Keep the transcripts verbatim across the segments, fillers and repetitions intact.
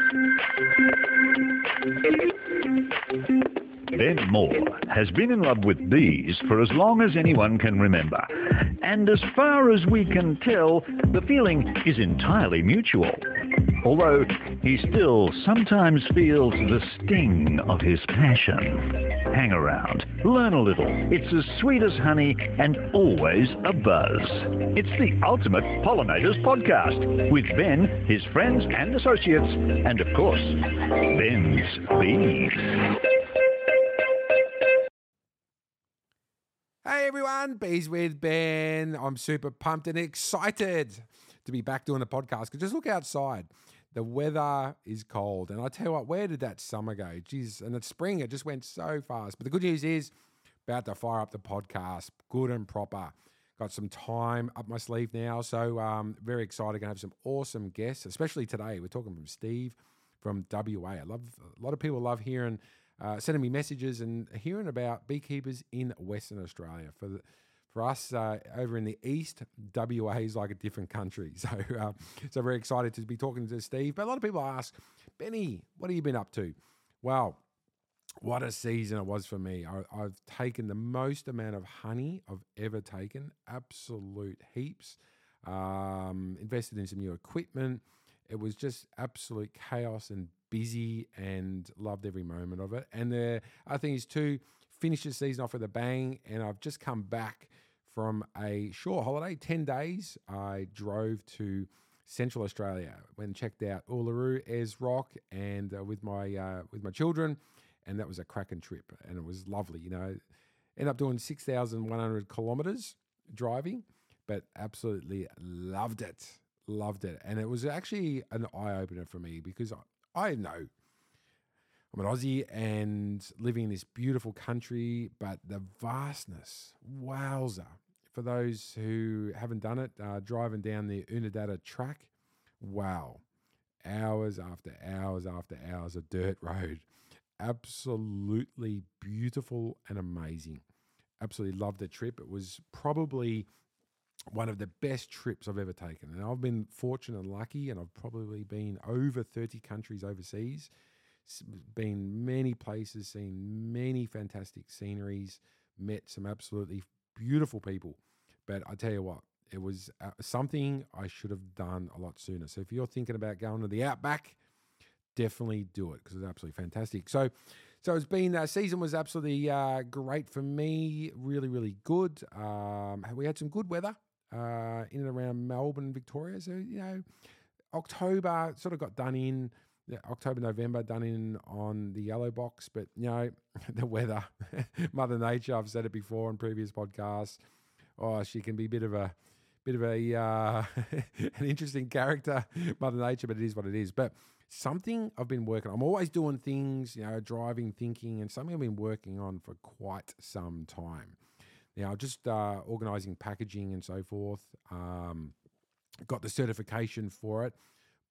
Ben Moore has been in love with bees for as long as anyone can remember. And as far as we can tell, the feeling is entirely mutual. Although he still sometimes feels the sting of his passion. Hang around, learn a little. It's as sweet as honey and always a buzz. It's the Ultimate Pollinators Podcast with Ben, his friends and associates, and of course, Ben's bees. Hey everyone, Bees with Ben. I'm super pumped and excited to be back doing the podcast because just look outside. The weather is cold. And I tell you what, where did that summer go? Geez, and it's spring, it just went so fast. But the good news is, about to fire up the podcast, good and proper. Got some time up my sleeve now. So um, very excited, going to have some awesome guests, especially today. We're talking from Steve from W A. I love, a lot of people love hearing Uh, sending me messages and hearing about beekeepers in Western Australia. For the, for us uh, over in the east, W A is like a different country. So, uh, so very excited to be talking to Steve. But a lot of people ask, Benny, what have you been up to? Well, what a season it was for me. I, I've taken the most amount of honey I've ever taken, absolute heaps. Um, invested in some new equipment. It was just absolute chaos and busy and loved every moment of it. And the other thing is too, finished the season off with a bang, and I've just come back from a short holiday, ten days. I drove to Central Australia, went and checked out Uluru, Ayers Rock, and uh, with my uh, with my children, and that was a cracking trip, and it was lovely. You know, ended up doing six thousand one hundred kilometres driving, but absolutely loved it, loved it. And it was actually an eye-opener for me because I, I know I'm an Aussie and living in this beautiful country, but the vastness, wowza. For those who haven't done it, uh, driving down the Unadilla track, wow. Hours after hours after hours of dirt road. Absolutely beautiful and amazing. Absolutely loved the trip. It was probably one of the best trips I've ever taken. And I've been fortunate and lucky, and I've probably been over thirty countries overseas, been many places, seen many fantastic sceneries, met some absolutely beautiful people. But I tell you what, it was uh, something I should have done a lot sooner. So if you're thinking about going to the Outback, definitely do it because it's absolutely fantastic. So so it's been, uh, season was absolutely uh, great for me, really, really good. Um, we had some good weather. Uh, in and around Melbourne, Victoria. So, you know, October sort of got done in, yeah, October, November done in on the yellow box. But, you know, the weather, Mother Nature, I've said it before on previous podcasts. Oh, she can be a bit of a, bit of a, uh, an interesting character, Mother Nature, but it is what it is. But something I've been working on, I'm always doing things, you know, driving, thinking, and something I've been working on for quite some time. Now, just uh, organising packaging and so forth, um, got the certification for it,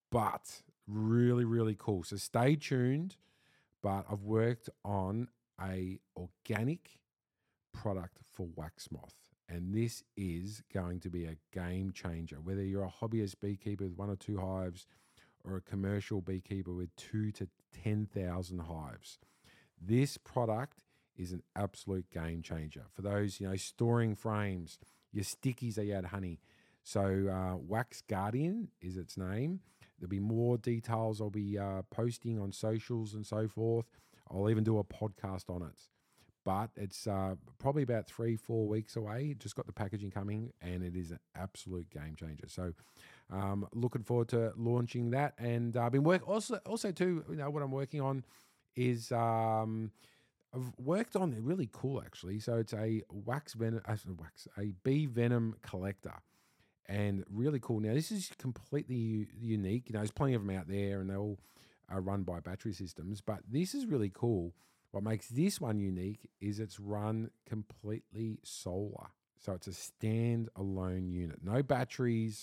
but really, really cool. So stay tuned, but I've worked on a organic product for wax moth, and this is going to be a game changer. Whether you're a hobbyist beekeeper with one or two hives or a commercial beekeeper with two to ten thousand hives, this product is an absolute game changer for those, you know, storing frames, your stickies that you add honey. So uh, Wax Guardian is its name. There'll be more details I'll be uh, posting on socials and so forth. I'll even do a podcast on it. But it's uh, probably about three, four weeks away. Just got the packaging coming, and it is an absolute game changer. So um, looking forward to launching that. And I've uh, been working also, also too, you know, what I'm working on is... Um, I've worked on it really cool actually. So it's a wax venom, uh, wax, a bee venom collector, and really cool. Now this is completely u- unique. You know, there's plenty of them out there, and they all are run by battery systems. But this is really cool. What makes this one unique is it's run completely solar. So it's a standalone unit, no batteries.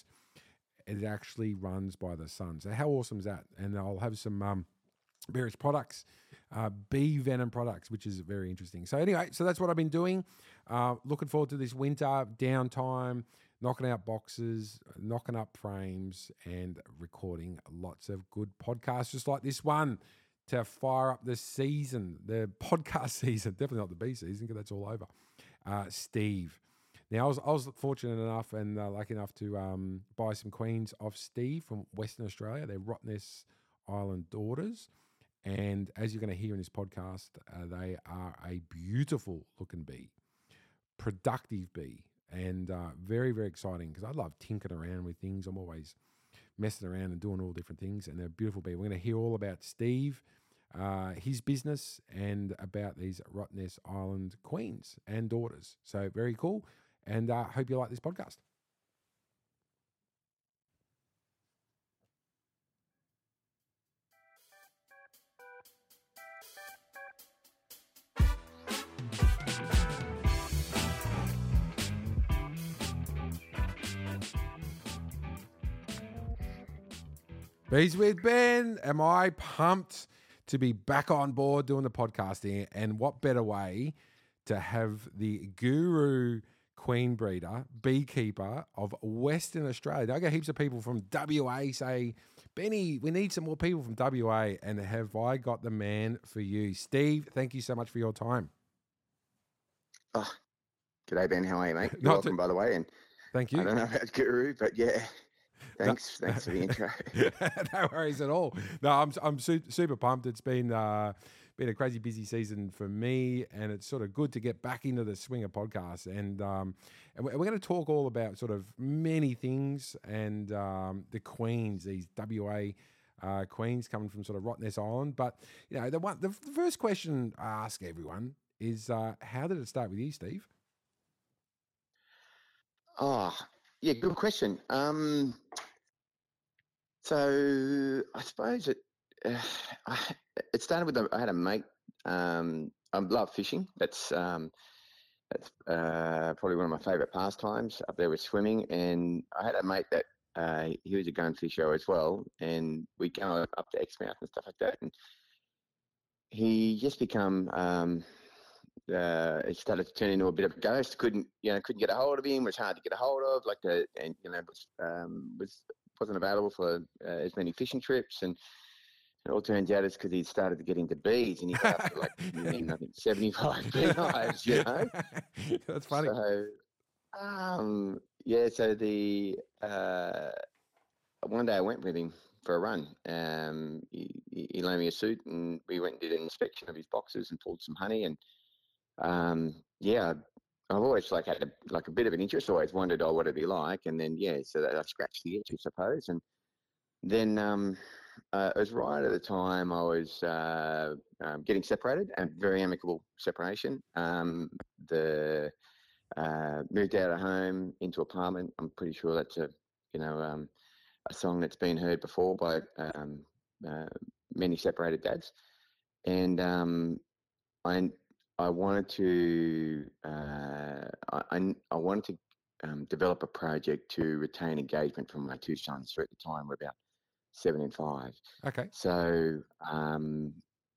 It actually runs by the sun. So how awesome is that? And I'll have some um, various products, uh, bee venom products, which is very interesting. So anyway, so that's what I've been doing. Uh, looking forward to this winter downtime. knocking out boxes, knocking up frames, and recording lots of good podcasts just like this one to fire up the season, the podcast season. Definitely not the bee season because that's all over. Uh, Steve. Now, I was, I was fortunate enough and uh, lucky enough to um, buy some queens off Steve from Western Australia. They're Rottnest Island daughters. And as you're going to hear in this podcast, uh, they are a beautiful looking bee, productive bee, and uh, very, very exciting because I love tinkering around with things. I'm always messing around and doing all different things, and they're a beautiful bee. We're going to hear all about Steve, uh, his business, and about these Rottnest Island queens and daughters. So very cool, and I uh, hope you like this podcast. Bees with Ben. Am I pumped to be back on board doing the podcasting? And what better way to have the guru queen breeder, beekeeper of Western Australia. I get heaps of people from W A say, Benny, we need some more people from W A. And have I got the man for you? Steve, thank you so much for your time. Oh, g'day, Ben. How are you, mate? You're welcome, to... by the way. And thank you. I don't know about guru, but yeah. Thanks, no. thanks for the intro. No worries at all. No, I'm I'm super, super pumped. It's been uh, been a crazy busy season for me, and it's sort of good to get back into the swing of podcasts. And um, and we're going to talk all about sort of many things and um, the queens, these W A uh, queens coming from sort of Rottnest Island. But you know, the one the, the first question I ask everyone is, uh, how did it start with you, Steve? Oh, yeah, good question. Um, so I suppose it uh, I, it started with a, I had a mate. Um, I love fishing. That's um, that's uh, probably one of my favourite pastimes up there with swimming. And I had a mate that uh, he was a gun fisher as well, and we'd go up to Exmouth and stuff like that. And he just become um, Uh, it started to turn into a bit of a ghost. Couldn't you know? Couldn't get a hold of him. Was hard to get a hold of. Like the and you know was um, was wasn't available for uh, as many fishing trips. And it all turns out it's because he started to get into bees, and he got up to like I think seventy-five bee hives. You know, that's funny. So um, yeah, so the uh, one day I went with him for a run. Um, he, he loaned me a suit, and we went and did an inspection of his boxes and pulled some honey. And Um, yeah, I've always like had a, like a bit of an interest. Always wondered, oh, what it'd be like, and then yeah, so that I scratched the itch, I suppose. And then um, uh, it was right at the time I was uh, um, getting separated, and very amicable separation. Um, the uh, moved out of home into apartment. I'm pretty sure that's a you know um, a song that's been heard before by um, uh, many separated dads, and um, I. I wanted to uh, I, I wanted to um, develop a project to retain engagement from my two sons, who at the time were about seven and five. Okay. So um,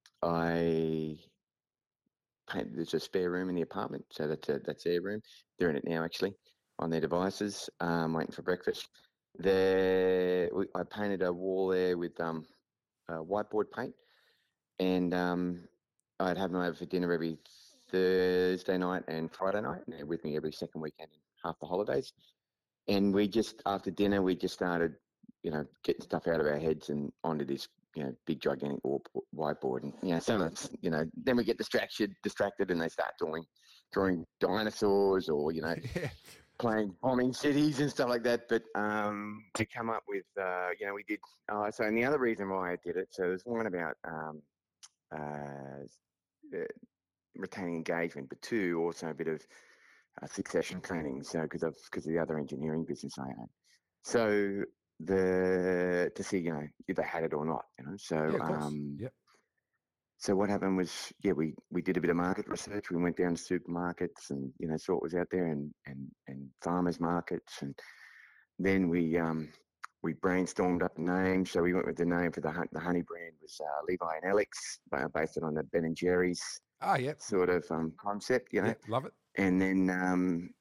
I painted, there's a spare room in the apartment, so that's a, that's their room. They're in it now, actually, on their devices, um, waiting for breakfast. There, I painted a wall there with um, uh, whiteboard paint, and um, I'd have them over for dinner every Thursday night and Friday night, and they're with me every second weekend and half the holidays. And we just, after dinner, we just started, you know, getting stuff out of our heads and onto this, you know, big gigantic whiteboard. And, you know, some of it's, you know, then we get distracted, distracted and they start drawing, drawing dinosaurs or, you know, yeah. playing bombing cities and stuff like that. But um, to come up with, uh, you know, we did, uh, so, and the other reason why I did it, so there's one about, um, uh, uh, retaining engagement, but two, also a bit of uh, succession planning. So because of because of the other engineering business I own, so the to see you know if they had it or not, you know. So yeah, um, yep. So what happened was, yeah, we we did a bit of market research. We went down to supermarkets and you know saw what was out there, and and and farmers markets, and then we um we brainstormed up a name. So we went with the name for the the honey brand was uh, Levi and Alex, uh, based on the Ben and Jerry's Ah, yep. sort of um, concept, you know. Yep, love it. And then um,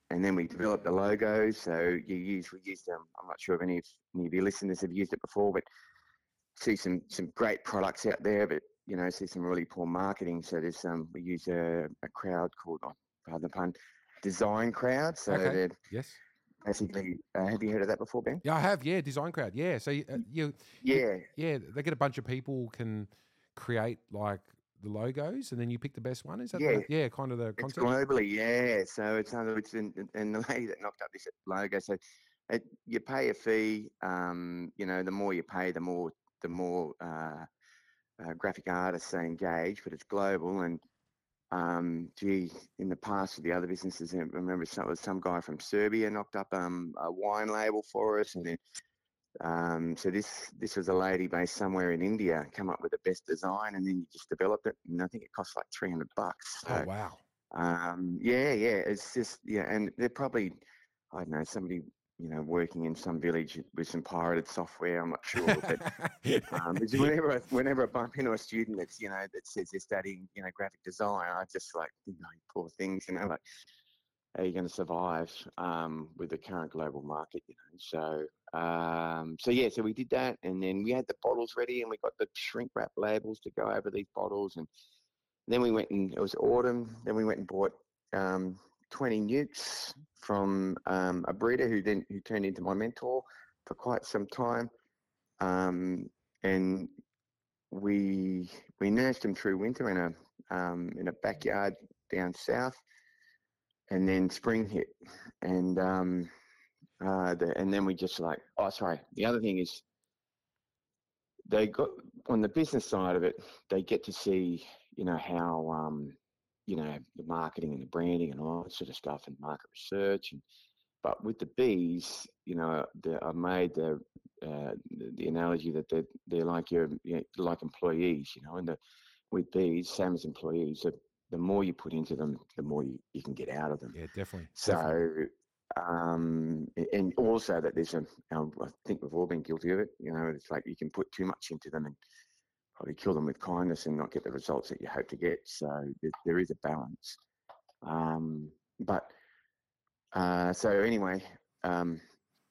and then we developed the logo. So you use we used um, I'm not sure if any of, any of your listeners have used it before, but see some some great products out there, but you know see some really poor marketing. So there's um we use a, a crowd called, oh, pardon the pun, Design Crowd. So Okay. they're Yes. basically, uh, have you heard of that before, Ben? Yeah, I have. Yeah, Design Crowd. Yeah. So you, uh, you, Yeah. you, yeah, they get a bunch of people can create like the logos, and then you pick the best one. Is that Yeah. the, yeah, kind of the It's concept? globally, yeah. So it's under it's in, and the lady that knocked up this logo. So it, you pay a fee. Um, you know, the more you pay, the more the more uh, uh, graphic artists they engage. But it's global, and um, gee, in the past with the other businesses, I remember some some guy from Serbia knocked up um, a wine label for us, and then um, so this this was a lady based somewhere in India come up with the best design, and then you just developed it, and I think it cost like three hundred bucks. Oh So. wow. Um, yeah, yeah, it's just, yeah, and they're probably, I don't know, somebody, you know, working in some village with some pirated software, I'm not sure, but um, it's whenever, I, whenever I bump into a student that's, you know, that says they're studying, you know, graphic design, I just like, you know, poor things, you know, like, how are you going to survive um, with the current global market, you know, so, um, so yeah, so we did that, and then we had the bottles ready, and we got the shrink wrap labels to go over these bottles, and then we went and it was autumn. Then we went and bought um, twenty nukes from um, a breeder who then who turned into my mentor for quite some time, um, and we we nursed them through winter in a um, in a backyard down south, and then spring hit, and um, uh, the, and then we just like oh sorry. The other thing is they got on the business side of it, they get to see, you know, how, um, you know, the marketing and the branding and all that sort of stuff and market research. And, but with the bees, you know, the, I made the, uh, the, the analogy that they're, they're like your, you know, like employees, you know, and the, with bees, same as employees, the, the more you put into them, the more you, you can get out of them. Yeah, definitely. So, definitely. um, and also that there's a, um, I think we've all been guilty of it. You know, it's like you can put too much into them and probably kill them with kindness and not get the results that you hope to get. So there, there is a balance. Um, but uh, so anyway, um,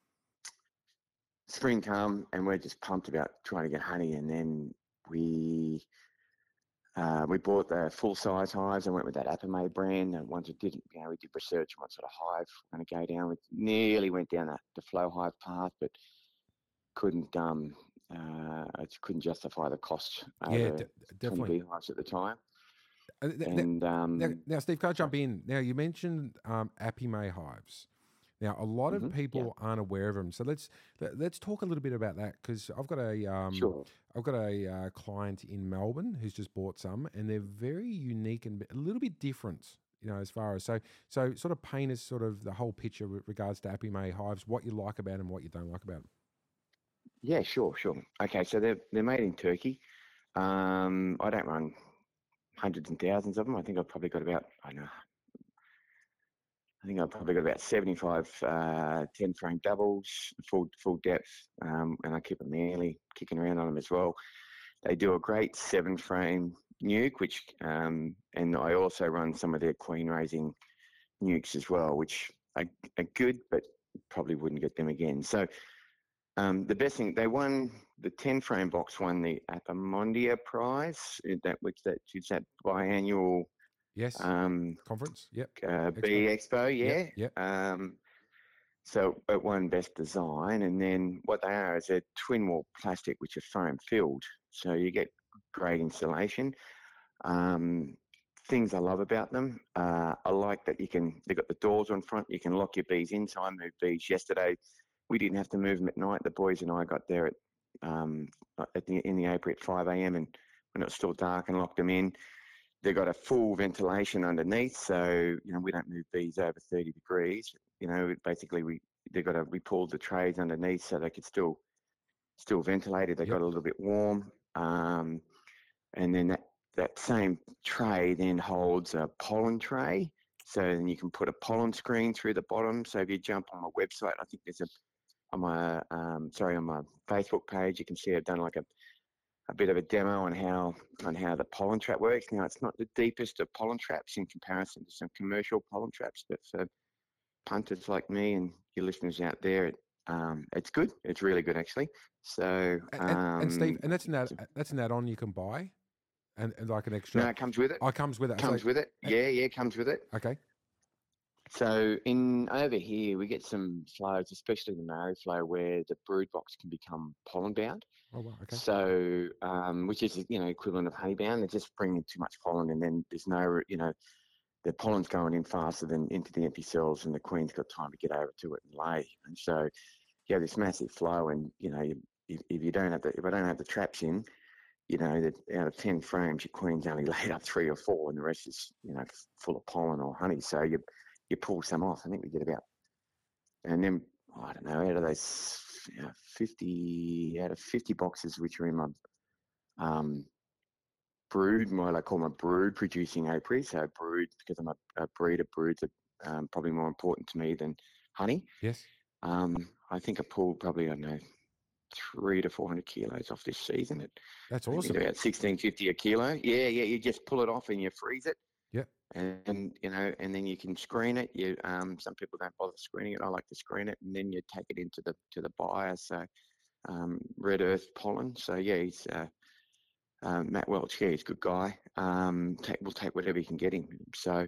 spring come and we're just pumped about trying to get honey, and then we Uh, we bought the full size hives and went with that Apamay brand. And once we did, you know, we did research on what sort of hive we're going to go down. We nearly went down that, the flow hive path, but couldn't um uh I just couldn't justify the cost Yeah, over d- twenty definitely. beehives at the time. Uh, th- th- And Now, um, now, Steve, can I jump in? Now, you mentioned um, Apimay hives. Now, a lot of mhm, yeah, people aren't aware of them, so let's let, let's talk a little bit about that, because I've got a um, sure. I've got a uh, client in Melbourne who's just bought some, and they're very unique and a little bit different, you know, as far as so so sort of paint us sort of the whole picture with regards to Apimay hives, what you like about them, what you don't like about them. Yeah, sure, sure. Okay, so they're they're made in Turkey. Um, I don't run hundreds and thousands of them. I think I've probably got about I don't know. I think I've probably got about seventy-five uh, ten frame doubles, full full depth, um, and I keep them nearly kicking around on them as well. They do a great seven frame nuke, which um, and I also run some of their queen raising nukes as well, which are, are good, but probably wouldn't get them again. So um, the best thing, they won the ten frame box, won the Apimondia Prize, that which that is that biannual Yes, um, conference. Yep. uh, Expo. Bee Expo, yeah. Yep. Yep. Um, so it won best design, and then what they are is a twin wall plastic, which are foam filled, so you get great insulation. Um, things I love about them, uh, I like that you can. They've got the doors on front. You can lock your bees in. So I moved bees yesterday. We didn't have to move them at night. The boys and I got there at um, at the in the apiary at five a m and when it was still dark and locked them in. They've got a full ventilation underneath, so you know we don't move bees over thirty degrees. You know, basically we they've got a we pulled the trays underneath so they could still still ventilated. They Yep. got a little bit warm, um, and then that that same tray then holds a pollen tray. So then you can put a pollen screen through the bottom. So if you jump on my website, I think there's a on my um, sorry on my Facebook page, you can see I've done like a a bit of a demo on how on how the pollen trap works. Now, it's not the deepest of pollen traps in comparison to some commercial pollen traps, but for punters like me and your listeners out there, it, um, it's good. It's really good, actually. So, And, and, and Steve, um, and that's an add, that's an add-on you can buy, and, and like an extra. no, it comes with it. Oh, it comes with it. Comes so, with it. Yeah, yeah, comes with it. Okay. So in over here, we get some flows, especially the Maori flow, where the brood box can become pollen bound. Oh wow. Okay. So, um, which is you know equivalent of honey bound. They're just bringing too much pollen, and then there's no, you know, the pollen's going in faster than into the empty cells, and the queen's got time to get over to it and lay. And so, you have this massive flow, and you know, if, if you don't have the, if I don't have the traps in, you know, that out of ten frames, your queen's only laid up three or four, and the rest is, you know, full of pollen or honey. So you you pull some off. I think we get about, and then oh, I don't know, out of those you know, fifty, out of fifty boxes which are in my um, brood, what I call my brood producing apiary. So brood, because I'm a, a breeder, broods are um, probably more important to me than honey. Yes. Um, I think I pulled probably, I don't know, three to four hundred kilos off this season. It, That's awesome. About sixteen fifty a kilo. Yeah, yeah. You just pull it off and you freeze it. Yep. And, and you know, and then you can screen it. You um, some people don't bother screening it. I like to screen it, and then you take it into the to the buyer. So um, red earth pollen. So yeah, he's uh, um, Matt Welch. Yeah, he's a good guy. Um, take, we'll take whatever you can get him. So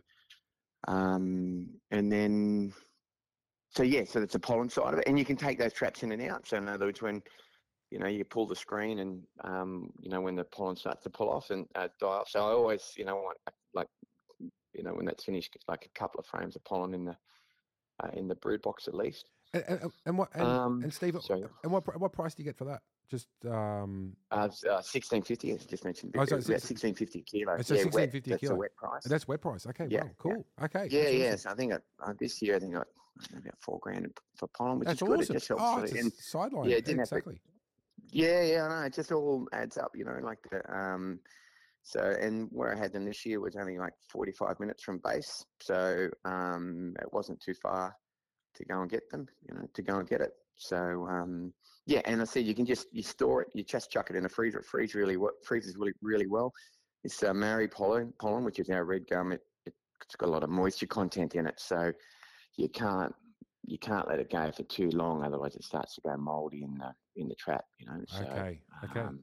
um, and then. So yeah, so that's the pollen side of it, and you can take those traps in and out. So in other words, when you know you pull the screen, and um, you know when the pollen starts to pull off and uh, die off. So I always, you know, want like, you know, when that's finished, like a couple of frames of pollen in the uh, in the brood box at least. And, and, and what? And, um, and Steve, sorry. and what what price do you get for that? Just um, uh, uh, sixteen fifty, as just mentioned. Oh, so yeah, sixteen fifty a kilo. So yeah, sixteen fifty a that's kilo. a wet price. That's wet price. Okay, yeah, wow, cool. Yeah. Okay. Yeah, that's yeah. awesome. So I think I, uh, this year I think I got about four grand for pollen, which That's is good. awesome. It just helps. Oh, for it's the, a and, sideline. yeah, it didn't exactly. Have to, yeah, yeah. I know. It just all adds up, you know. Like the um, so and where I had them this year was only like forty-five minutes from base, so um, it wasn't too far to go and get them, you know, to go and get it. So um, yeah, and I said you can just you store it, you just chuck it in a freezer. It freezes really well. Freezes really really well. It's uh, Maori pollen, pollen, which is our red gum. It, it's got a lot of moisture content in it, so you can't you can't let it go for too long, otherwise it starts to go mouldy in the in the trap, you know. So, Okay. Okay. Um,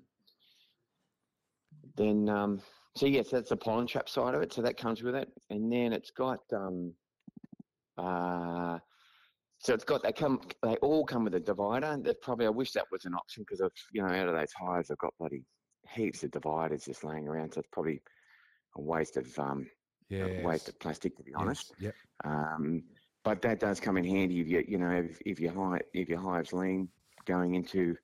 then um, so yes, that's the pollen trap side of it. So that comes with it, and then it's got um, uh, so it's got they come they all come with a divider. That probably I wish that was an option because I've you know out of those hives I've got bloody heaps of dividers just laying around. So it's probably a waste of um, yes. a waste of plastic, to be honest. Yes. Yep. Um, but that does come in handy if you you know if, if your hive if your hive's lean going into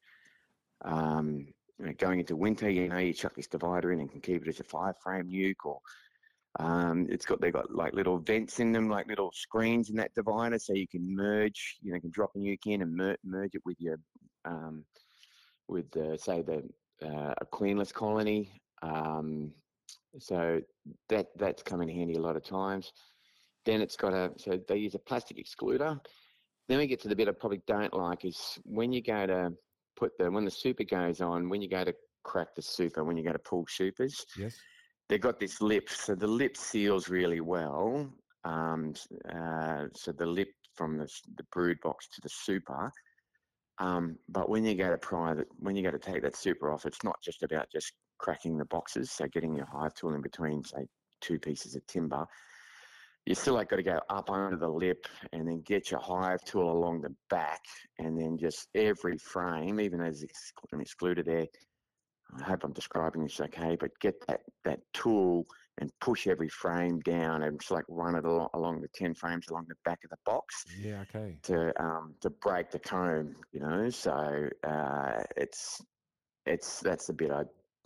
um, you know, going into winter, you know you chuck this divider in and can keep it as a five frame nuke, or um, it's got they've got like little vents in them, like little screens in that divider, so you can merge. You know, you can drop a nuke in and mer- merge it with your um, with the, say the uh, a queenless colony. Um, so that that's come in handy a lot of times. Then it's got a, so they use a plastic excluder. Then we get to the bit I probably don't like is when you go to put the, when the super goes on, when you go to crack the super, when you go to pull supers, Yes. they've got this lip. So the lip seals really well. Um, uh, so the lip from the, the brood box to the super. Um, but when you go to pry, the, when you go to take that super off, it's not just about just cracking the boxes, so getting your hive tool in between, say, two pieces of timber. You still like got to go up under the lip and then get your hive tool along the back, and then just every frame, even though there's an excluder there, I hope I'm describing this okay, but get that, that tool and push every frame down and just like run it along, along the ten frames along the back of the box. Yeah, okay. To um, to break the comb, you know. So uh, it's it's that's the bit I,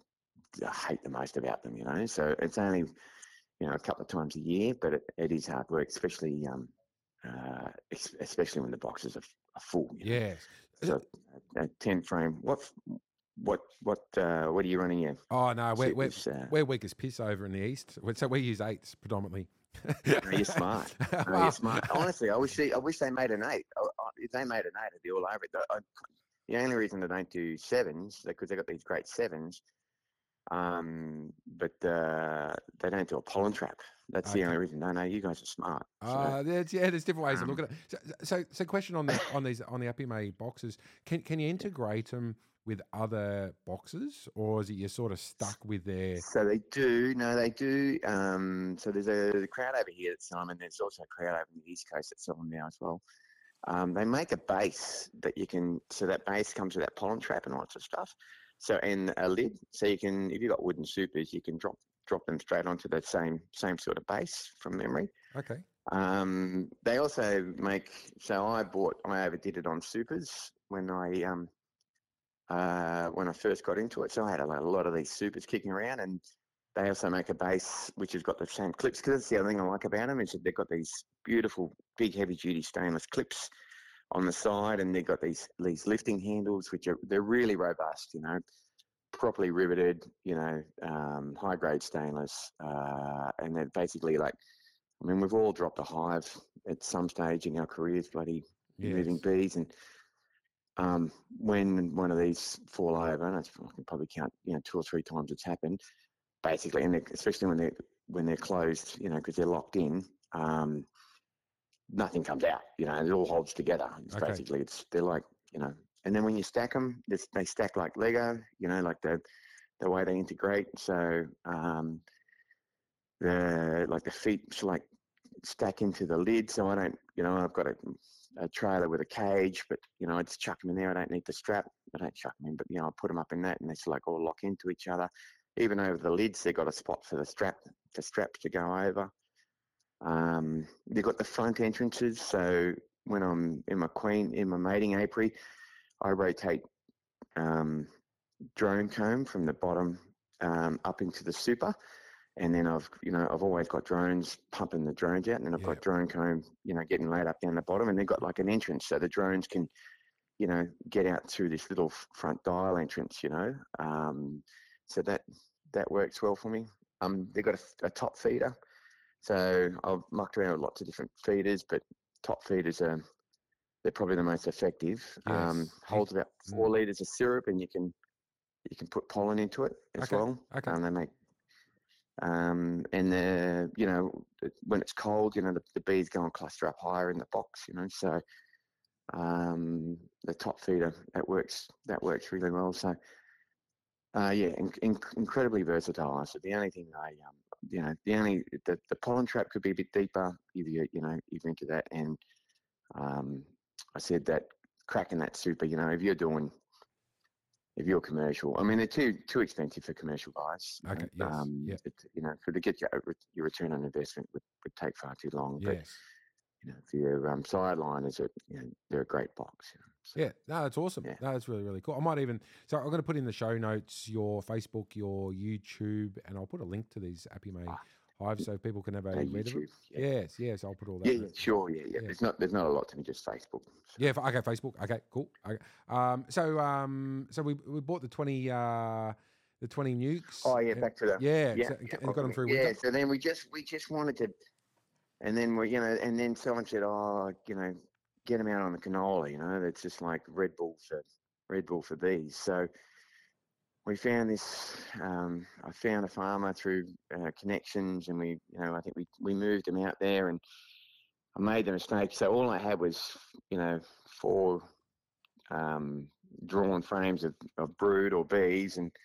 I hate the most about them, you know. So it's only, you know, a couple of times a year, but it, it is hard work, especially um, uh, especially when the boxes are, are full. You know? Yes. So a, a ten frame. What what what uh, what are you running here? Oh no, we're we're, uh, we're weak as piss over in the east. So we use eights predominantly. No, you're smart. No, Well, you're smart. Honestly, I wish they, I wish they made an eight. I, I, if they made an eight, I'd be all over it. I, the only reason they don't do sevens, because they've got these great sevens, Um, but uh, they don't do a pollen trap. That's the Okay. only reason. No, no, you guys are smart. So, Uh, there's, yeah, there's different ways to look um, at it. So, so, so question on the on these on the Apime boxes: Can can you integrate them with other boxes, or is it you're sort of stuck with their? so they do. No, they do. Um, so there's a, a crowd over here that's selling them, and there's also a crowd over on the East Coast that's selling them now as well. Um, they make a base that you can, so that base comes with that pollen trap and all that sort of stuff. So, and a lid, so you can, if you've got wooden supers, you can drop drop them straight onto the same same sort of base from memory. Okay. Um, they also make, so I bought, I overdid it on supers when I um uh when I first got into it. So I had a, lot- a lot of these supers kicking around, and they also make a base which has got the same clips. Because that's the other thing I like about them is that they've got these beautiful, big, heavy-duty stainless clips on the side, and they've got these these lifting handles which are they're really robust. You know, properly riveted. You know, um, high-grade stainless, uh, and they're basically like. I mean, we've all dropped a hive at some stage in our careers, bloody moving Yes. bees, and um, when one of these fall over, and I can probably count, you know, two or three times it's happened. Basically, and especially when they're when they're closed, you know, because they're locked in, um, nothing comes out. You know, it all holds together. It's Okay. basically it's they're like you know, and then when you stack them, they stack like Lego. You know, like the the way they integrate. So um, the like the feet like stack into the lid. So I don't, you know, I've got a, a trailer with a cage, but you know, I just chuck them in there. I don't need the strap. I don't chuck them in, but you know, I put them up in that, and they sort of like all lock into each other. Even over the lids, they've got a spot for the strap, the straps to go over. Um, they've got the front entrances. So when I'm in my queen, in my mating apiary, I rotate um, drone comb from the bottom um, up into the super. And then I've, you know, I've always got drones pumping the drones out, and then I've Yeah. got drone comb, you know, getting laid up down the bottom, and they've got like an entrance, so the drones can, you know, get out through this little front dial entrance, you know. Um, so that that works well for me. Um, they've got a, a top feeder, so I've mucked around with lots of different feeders, but top feeders are they're probably the most effective. Um, Yes. You- holds about four mm. liters of syrup, and you can you can put pollen into it as Okay. well. Okay. And they make um, and the, you know, when it's cold, you know, the, the bees go and cluster up higher in the box, you know, so um, the top feeder, that works, that works really well. So, uh, yeah, in, in, incredibly versatile. So the only thing I, um, you know, the only, the, the pollen trap could be a bit deeper if you, you know, if you're into that. And um, I said that cracking that super, you know, if you're doing, if you're commercial, I mean, they're too too expensive for commercial guys. You Okay. know, Yes. um, Yeah. it, you know, for to get your your return on investment would, would take far too long. But Yes. you know, for your um, sideline, is a you know, they're a great box. You know, so, Yeah, no, that's awesome. yeah. No, that's really, really cool. I might even, so I'm going to put in the show notes your Facebook, your YouTube, and I'll put a link to these Apime Ah, hives so people can have a uh, read of them. YouTube. Yeah. Yes, yes, I'll put all that. Yeah, in yeah, it. sure, yeah, yeah. Yeah, There's not there's not a lot to me, just Facebook. So. yeah. f- Okay, Facebook. Okay, cool. Okay. Um, so, um, so we we bought the twenty, uh, the twenty nukes. Oh yeah, and- back to the yeah, yeah, so- yeah, and got them through yeah. winter. So then we just we just wanted to, and then we you know, and then someone said, oh, you know, get them out on the canola. You know, it's just like Red Bull for Red Bull for bees. So we found this. Um, I found a farmer through uh, connections, and we, you know, I think we we moved him out there, and I made the mistake. So all I had was, you know, four um, drawn frames of, of brood or bees, and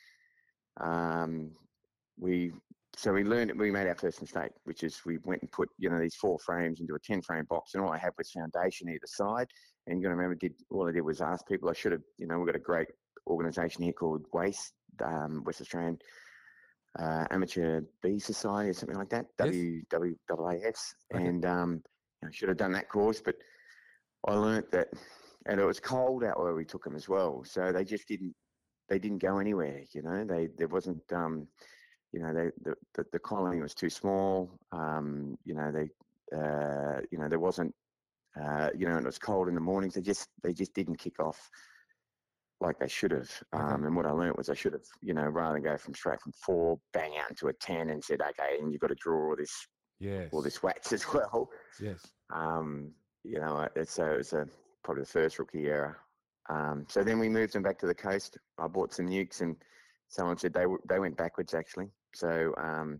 um, we. So we learned. We made our first mistake, which is we went and put, you know, these four frames into a ten frame box, and all I had was foundation either side. And you got to remember, did all I did was ask people. I should have, you know, we've got a great organisation here called WACE, um, West Australian uh, Amateur Bee Society or something like that, Yes. W W A S, Okay. and um, I should have done that course, but I learnt that, and it was cold out where we took them as well, so they just didn't, they didn't go anywhere. You know, they there wasn't, um, you know, they the, the the colony was too small. Um, you know, they, uh, you know, there wasn't, uh, you know, and it was cold in the mornings. They just they just didn't kick off like they should have. Okay. Um, and what I learnt was I should have, you know, rather than go from straight from four, bang out into a ten and said, okay, and you've got to draw all this, Yes. all this wax as well. Yes. Um, you know, it's a, it's a probably the first rookie error. Um, so then we moved them back to the coast. I bought some nukes and someone said they w- they went backwards actually. So um,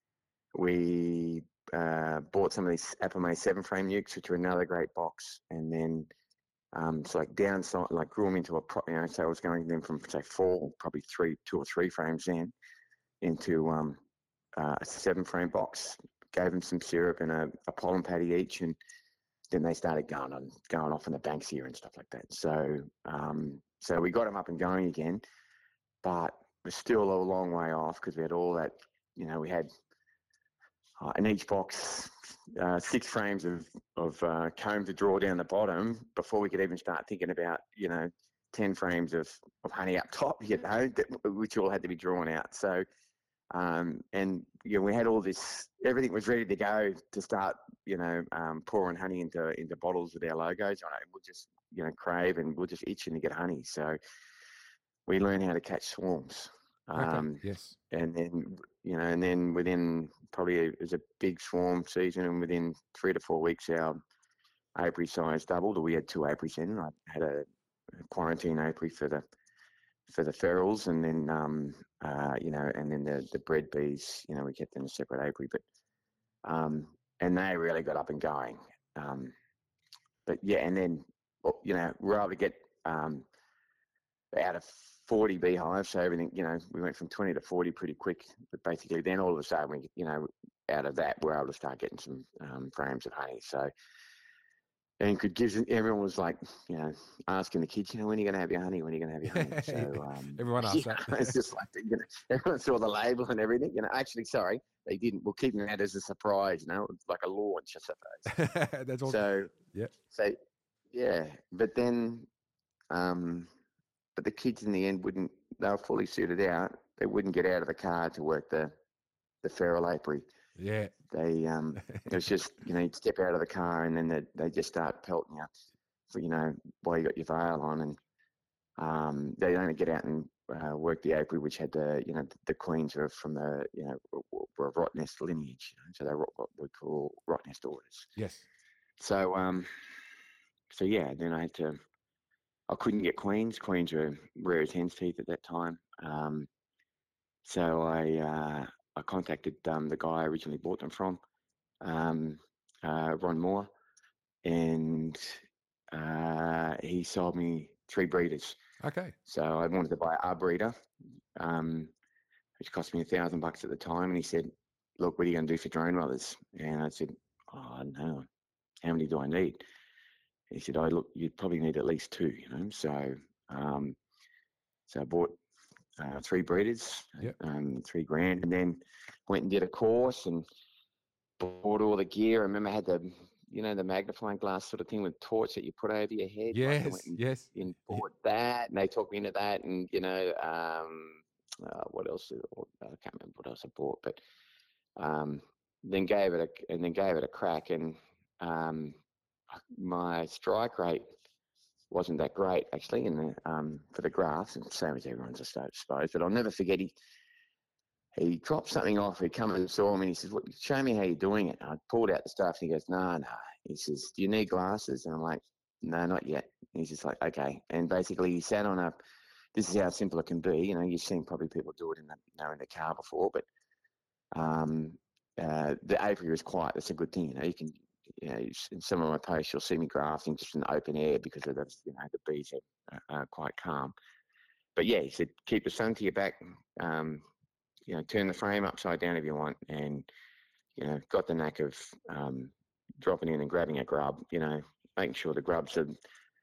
we uh, bought some of these Apamay seven frame nukes, which are another great box, and then um, so like downside, like grew them into a pro- you know, so I was going then from say four, probably three, two or three frames then into um, uh, a seven frame box. Gave them some syrup and a, a pollen patty each, and then they started going on, going off in the banks here and stuff like that. So, um, so we got them up and going again, but we're still a long way off because we had all that, you know, we had uh, in each box uh, six frames of of uh, comb to draw down the bottom before we could even start thinking about, you know, ten frames of, of honey up top, you know, that, which all had to be drawn out. So. Um, and you know, we had all this, everything was ready to go to start, you know, um, pouring honey into into bottles with our logos on it. We'll just, you know, crave and we're just itching to get honey. So we learned how to catch swarms. Okay. Um, Yes. and then, you know, and then within probably a, it was a big swarm season, and within three to four weeks, our apiary size doubled. Or we had two apiaries in. I had a, a quarantine apiary for the for the ferals, and then um, uh, you know, and then the the bred bees, you know, we kept in a separate apiary, but um, and they really got up and going. Um, but yeah, and then you know, we're able to get um, out of forty beehives, so everything, you know, we went from twenty to forty pretty quick. But basically, then all of a sudden, we, you know, out of that, we're able to start getting some um, frames of honey. So. And could give everyone was like, you know, asking the kids, you know, when are you going to have your honey? When are you going to have your honey? So um, Everyone asks yeah, that. it's just like, you know, everyone saw the label and everything. You know, actually, sorry, they didn't. We're keeping that as a surprise. You know, it's like a launch, I suppose. That's all. So Yeah. so yeah, but then, um, but the kids in the end wouldn't. They were fully suited out. They wouldn't get out of the car to work the the feral apiary. Yeah. They um, it was just, you know, you'd step out of the car and then they they just start pelting you, for, you know, while you got your veil on, and um, they only get out and uh, work the apiary, which had the, you know, the, the queens were from the, you know, were rot nest lineage, you know, so they were what we call rot nest orders. Yes. So um, so yeah, then I had to. I couldn't get queens. Queens were rare as hen's teeth at that time. Um, so I uh, I contacted um, the guy I originally bought them from, um, uh, Ron Moore, and uh, he sold me three breeders. Okay. So I wanted to buy a breeder, um, which cost me a thousand bucks at the time. And he said, "Look, what are you going to do for drone mothers?" And I said, "Oh no, how many do I need?" And he said, "Oh, look, you probably need at least two, you know." So, um, so I bought uh, three breeders, Yep. um, three grand, and then went and did a course and bought all the gear. I remember I had the, you know, the magnifying glass sort of thing with torch that you put over your head. Like I Yes. went and, Yes. and bought that, and they talked me into that, and you know, um, uh, what else? I can't remember what else I bought, but um, then gave it a and then gave it a crack, and um, my strike rate wasn't that great actually in the um, for the graphs, and same as everyone's, I suppose. But I'll never forget he he dropped something off. He come and saw me and he says, "What? Show me how you're doing it." And I pulled out the stuff and he goes, "No, nah, no." Nah. He says, "Do you need glasses?" And I'm like, "No, not yet." And he's just like, "Okay." And basically he sat on a. This is how simple it can be. You know, you've seen probably people do it in the, you know, in the car before, but um, uh, the apiary is quiet. That's a good thing. You know, you can. You know, in some of my posts, you'll see me grafting just in the open air because of the, you know, the bees are, are quite calm. But yeah, he said, keep the sun to your back. Um, you know, turn the frame upside down if you want, and you know, got the knack of um, dropping in and grabbing a grub. You know, making sure the grubs are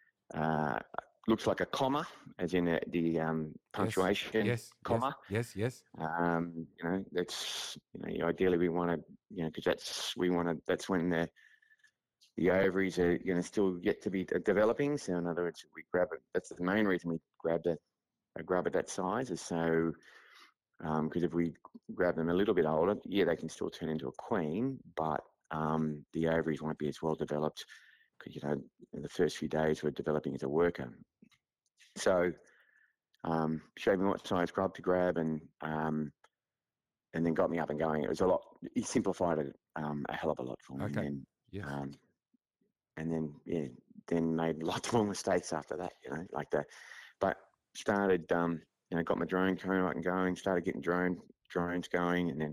uh, looks like a comma, as in the, the um, punctuation Yes. comma. Yes. Yes. Yes. Um, you know, that's, you know, ideally we want to, you know, because that's we want to. That's when the the ovaries are, you know, still yet to be developing. So in other words, we grab it. That's the main reason we grab a, a grub at that size, is so because um, if we grab them a little bit older, yeah, they can still turn into a queen, but um, the ovaries won't be as well developed because, you know, in the first few days we're developing as a worker. So um, showed me what size grub to grab, and um, and then got me up and going. It was a lot. He simplified it um, a hell of a lot for me. Okay. And then, Yes. um, and then yeah, then made lots more mistakes after that. You know, like the, but started. Um, you know, got my drone camera up and going, started getting drone drones going, and then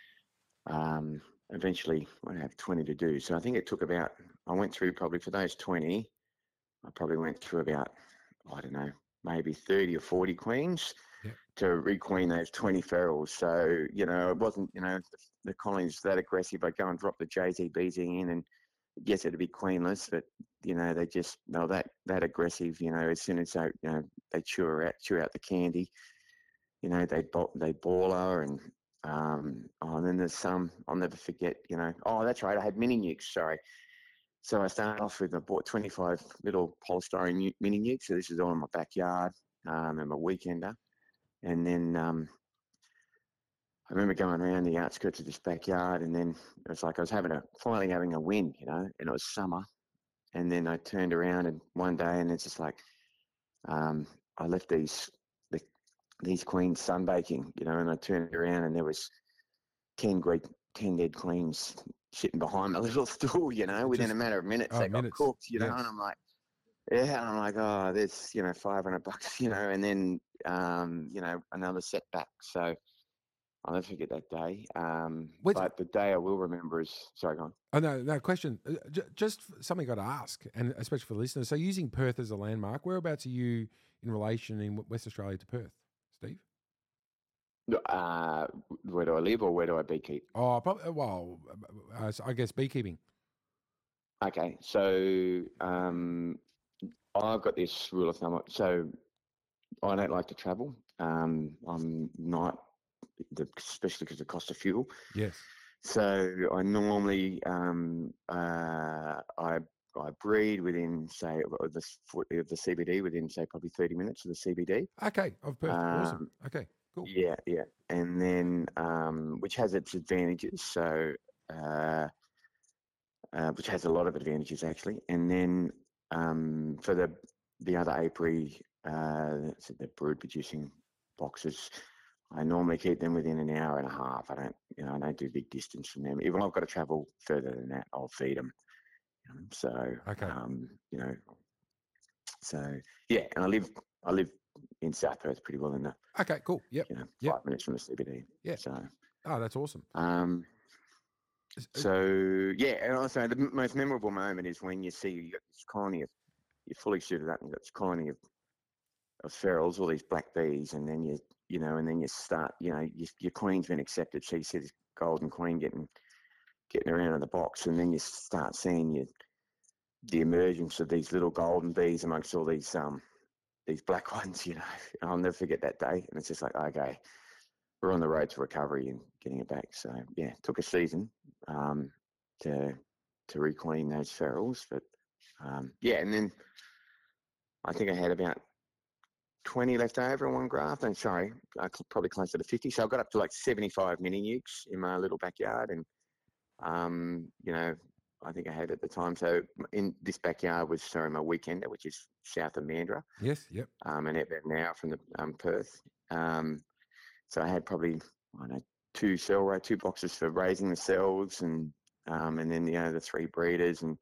um, eventually I have twenty to do. So I think it took about, I went through probably for those twenty, I probably went through about, I don't know, maybe thirty or forty queens Yeah. to requeen those twenty ferals. So, you know, it wasn't, you know, the, the colonies that aggressive. I'd go and drop the J Z B Z in, and yes, it'd be queenless, but, you know, they just, no, that, that aggressive, you know, as soon as they, you know, they chew her out, chew out the candy, you know, they they ball her, and um, oh, and then there's some I'll never forget. You know, oh, that's right, I had mini nukes. Sorry, so I started off with I bought twenty-five little polystyrene mini nukes. So this is all in my backyard, um, and my weekender, and then um, I remember going around the outskirts of this backyard, and then it was like I was having a finally having a win, you know, and it was summer, and then I turned around and one day, and it's just like um, I left these. The, these queens sunbaking, you know, and I turned around and there was ten great, ten dead queens sitting behind my little stool, you know, within Just, a matter of minutes. oh, They got minutes. cooked, you know, Yes. and I'm like, yeah, and I'm like, oh, there's, you know, five hundred bucks, you know, and then, um, you know, another setback. So I'll never forget that day. Um, Which- but the day I will remember is, sorry, go on. Oh, no, no, question. Uh, j- Just something I got to ask, and especially for listeners. So using Perth as a landmark, whereabouts are you in relation in West Australia to Perth, Steve? Uh, where do I live or where do I beekeep? Oh, probably, well, uh, so I guess beekeeping. Okay, so um, I've got this rule of thumb. So I don't like to travel. Um, I'm not, the, especially because of the cost of fuel. Yes. So I normally um, uh, I I breed within, say, of the of the C B D within, say, probably thirty minutes of the C B D. Okay, of Perth. Awesome. Um, Okay, cool. Yeah, yeah, and then um, which has its advantages. So uh, uh, which has a lot of advantages actually. And then um, for the the other apiary, uh, so the brood producing boxes, I normally keep them within an hour and a half. I don't, you know, I don't do big distance from them. Even if I've got to travel further than that, I'll feed them. So, Okay. um, you know, so yeah, and I live, I live in South Perth pretty well in the, Okay, cool. Yep. you know, five Yep. minutes from the C B D. Yeah. So, Oh, that's awesome. um, Is- uh, so yeah, and also the m- most memorable moment is when you see you got this colony of, you're fully suited up and you've got this colony of, of ferals, all these black bees, and then you, you know, and then you start, you know, you, your queen's been accepted, so you see this golden queen getting, getting around in the box, and then you start seeing you, the emergence of these little golden bees amongst all these, um, these black ones, you know. And I'll never forget that day, and it's just like, okay, we're on the road to recovery and getting it back. So yeah, it took a season um, to to requeen those ferals, but um, yeah, and then I think I had about twenty left over in one graft. And sorry, uh, probably closer to fifty. So I got up to like seventy-five mini nukes in my little backyard, and um, you know, I think I had at the time. So in this backyard was sorry my weekender, which is south of Mandurah, Yes. Yep. um, and about an hour from the um, Perth. Um, So I had probably, I don't know, two cell right, two boxes for raising the cells, and um, and then you know the three breeders, and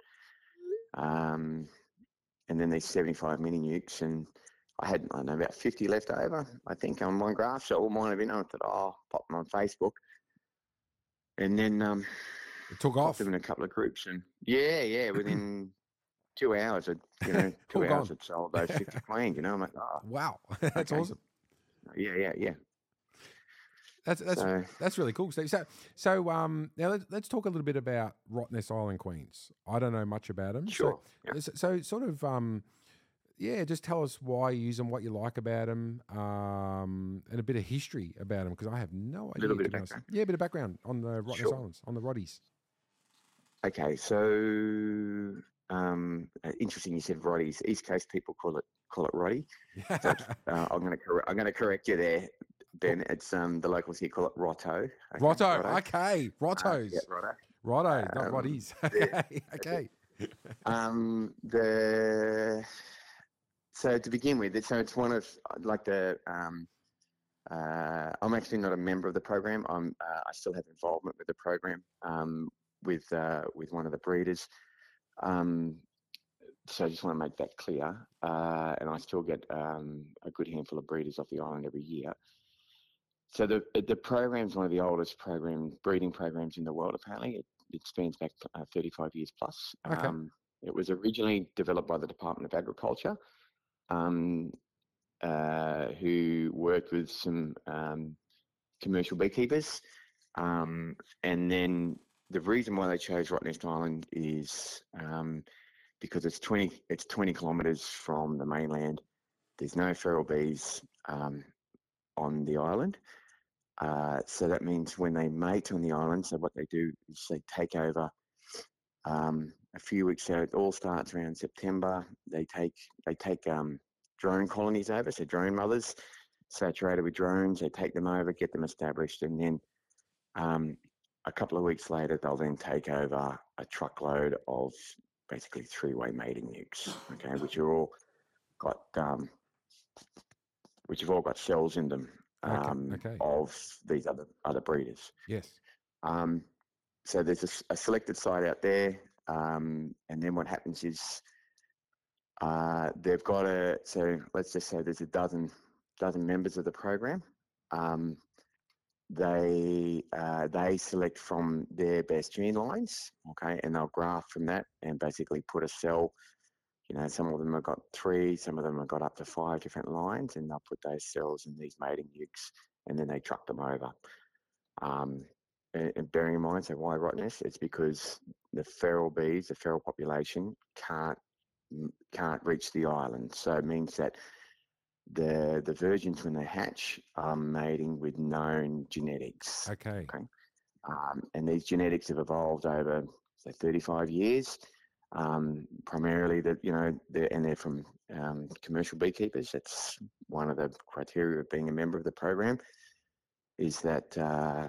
um, and then these seventy-five mini nukes, and I had I don't know about fifty left over, I think, on one graph. So all mine have been. I thought, oh, pop them on Facebook, and then um, It took popped off. them in a couple of groups, and yeah, yeah, within two hours, I'd, you know, two All hours gone. I'd sold those fifty queens. You know, I'm like, oh, Wow, that's okay. awesome. yeah, yeah, yeah. That's that's So that's really cool, Steve. So so um now let's let's talk a little bit about Rottnest Island queens. I don't know much about them. sure. So Yeah. so, so sort of um yeah, just tell us why you use them, what you like about them, um, and a bit of history about them because I have no idea. Little bit to of be honest. background. Yeah, a bit of background on the Rottnest Sure. Islands, on the Rotties. Okay, so um, uh, interesting. You said Roddies. East Coast people call it call it Roddy. So it's, uh, I'm going to cor- I'm going to correct you there, Ben. It's um the locals here call it Rotto. Okay, Rotto, Rotto. okay, Uh, Rottos, yeah, Rotto. Rottos, not Um, Rotties. yeah, okay, okay. Um, the so to begin with, so it's one of like the um, uh, I'm actually not a member of the program. I'm uh, I still have involvement with the program um, with uh, with one of the breeders. Um, so I just want to make that clear. Uh, and I still get um, a good handful of breeders off the island every year. So the the program's one of the oldest program breeding programs in the world. Apparently, it, it spans back uh, thirty-five years plus. Okay. Um, it was originally developed by the Department of Agriculture, um, uh, who worked with some um, commercial beekeepers, um, and then the reason why they chose Rottnest Island is um, because it's twenty it's twenty kilometres from the mainland. There's no feral bees um, on the island. Uh, so that means when they mate on the island, so what they do is they take over um, a few weeks. So it all starts around September. They take they take um, drone colonies over, so drone mothers saturated with drones. They take them over, get them established, and then um, a couple of weeks later, they'll then take over a truckload of basically three-way mating nukes, okay, which are all got um, which have all got cells in them. Um, Okay, okay. of these other other breeders. Yes. Um, so there's a, a selected site out there, um, and then what happens is uh, they've got a. So let's just say there's a dozen dozen members of the program. Um, they uh, they select from their best gene lines, okay, and they'll graft from that and basically put a cell. You know, some of them have got three, some of them have got up to five different lines, and they'll put those cells in these mating nukes, and then they truck them over. Um, and, and bearing in mind, so why Rottnest? It's because the feral bees, the feral population, can't can't reach the island. So it means that the the virgins, when they hatch, are mating with known genetics. Okay. Okay. Um, and these genetics have evolved over, say, thirty-five years. Um, primarily that, you know, they're, and they're from um, commercial beekeepers. That's one of the criteria of being a member of the program, is that, uh,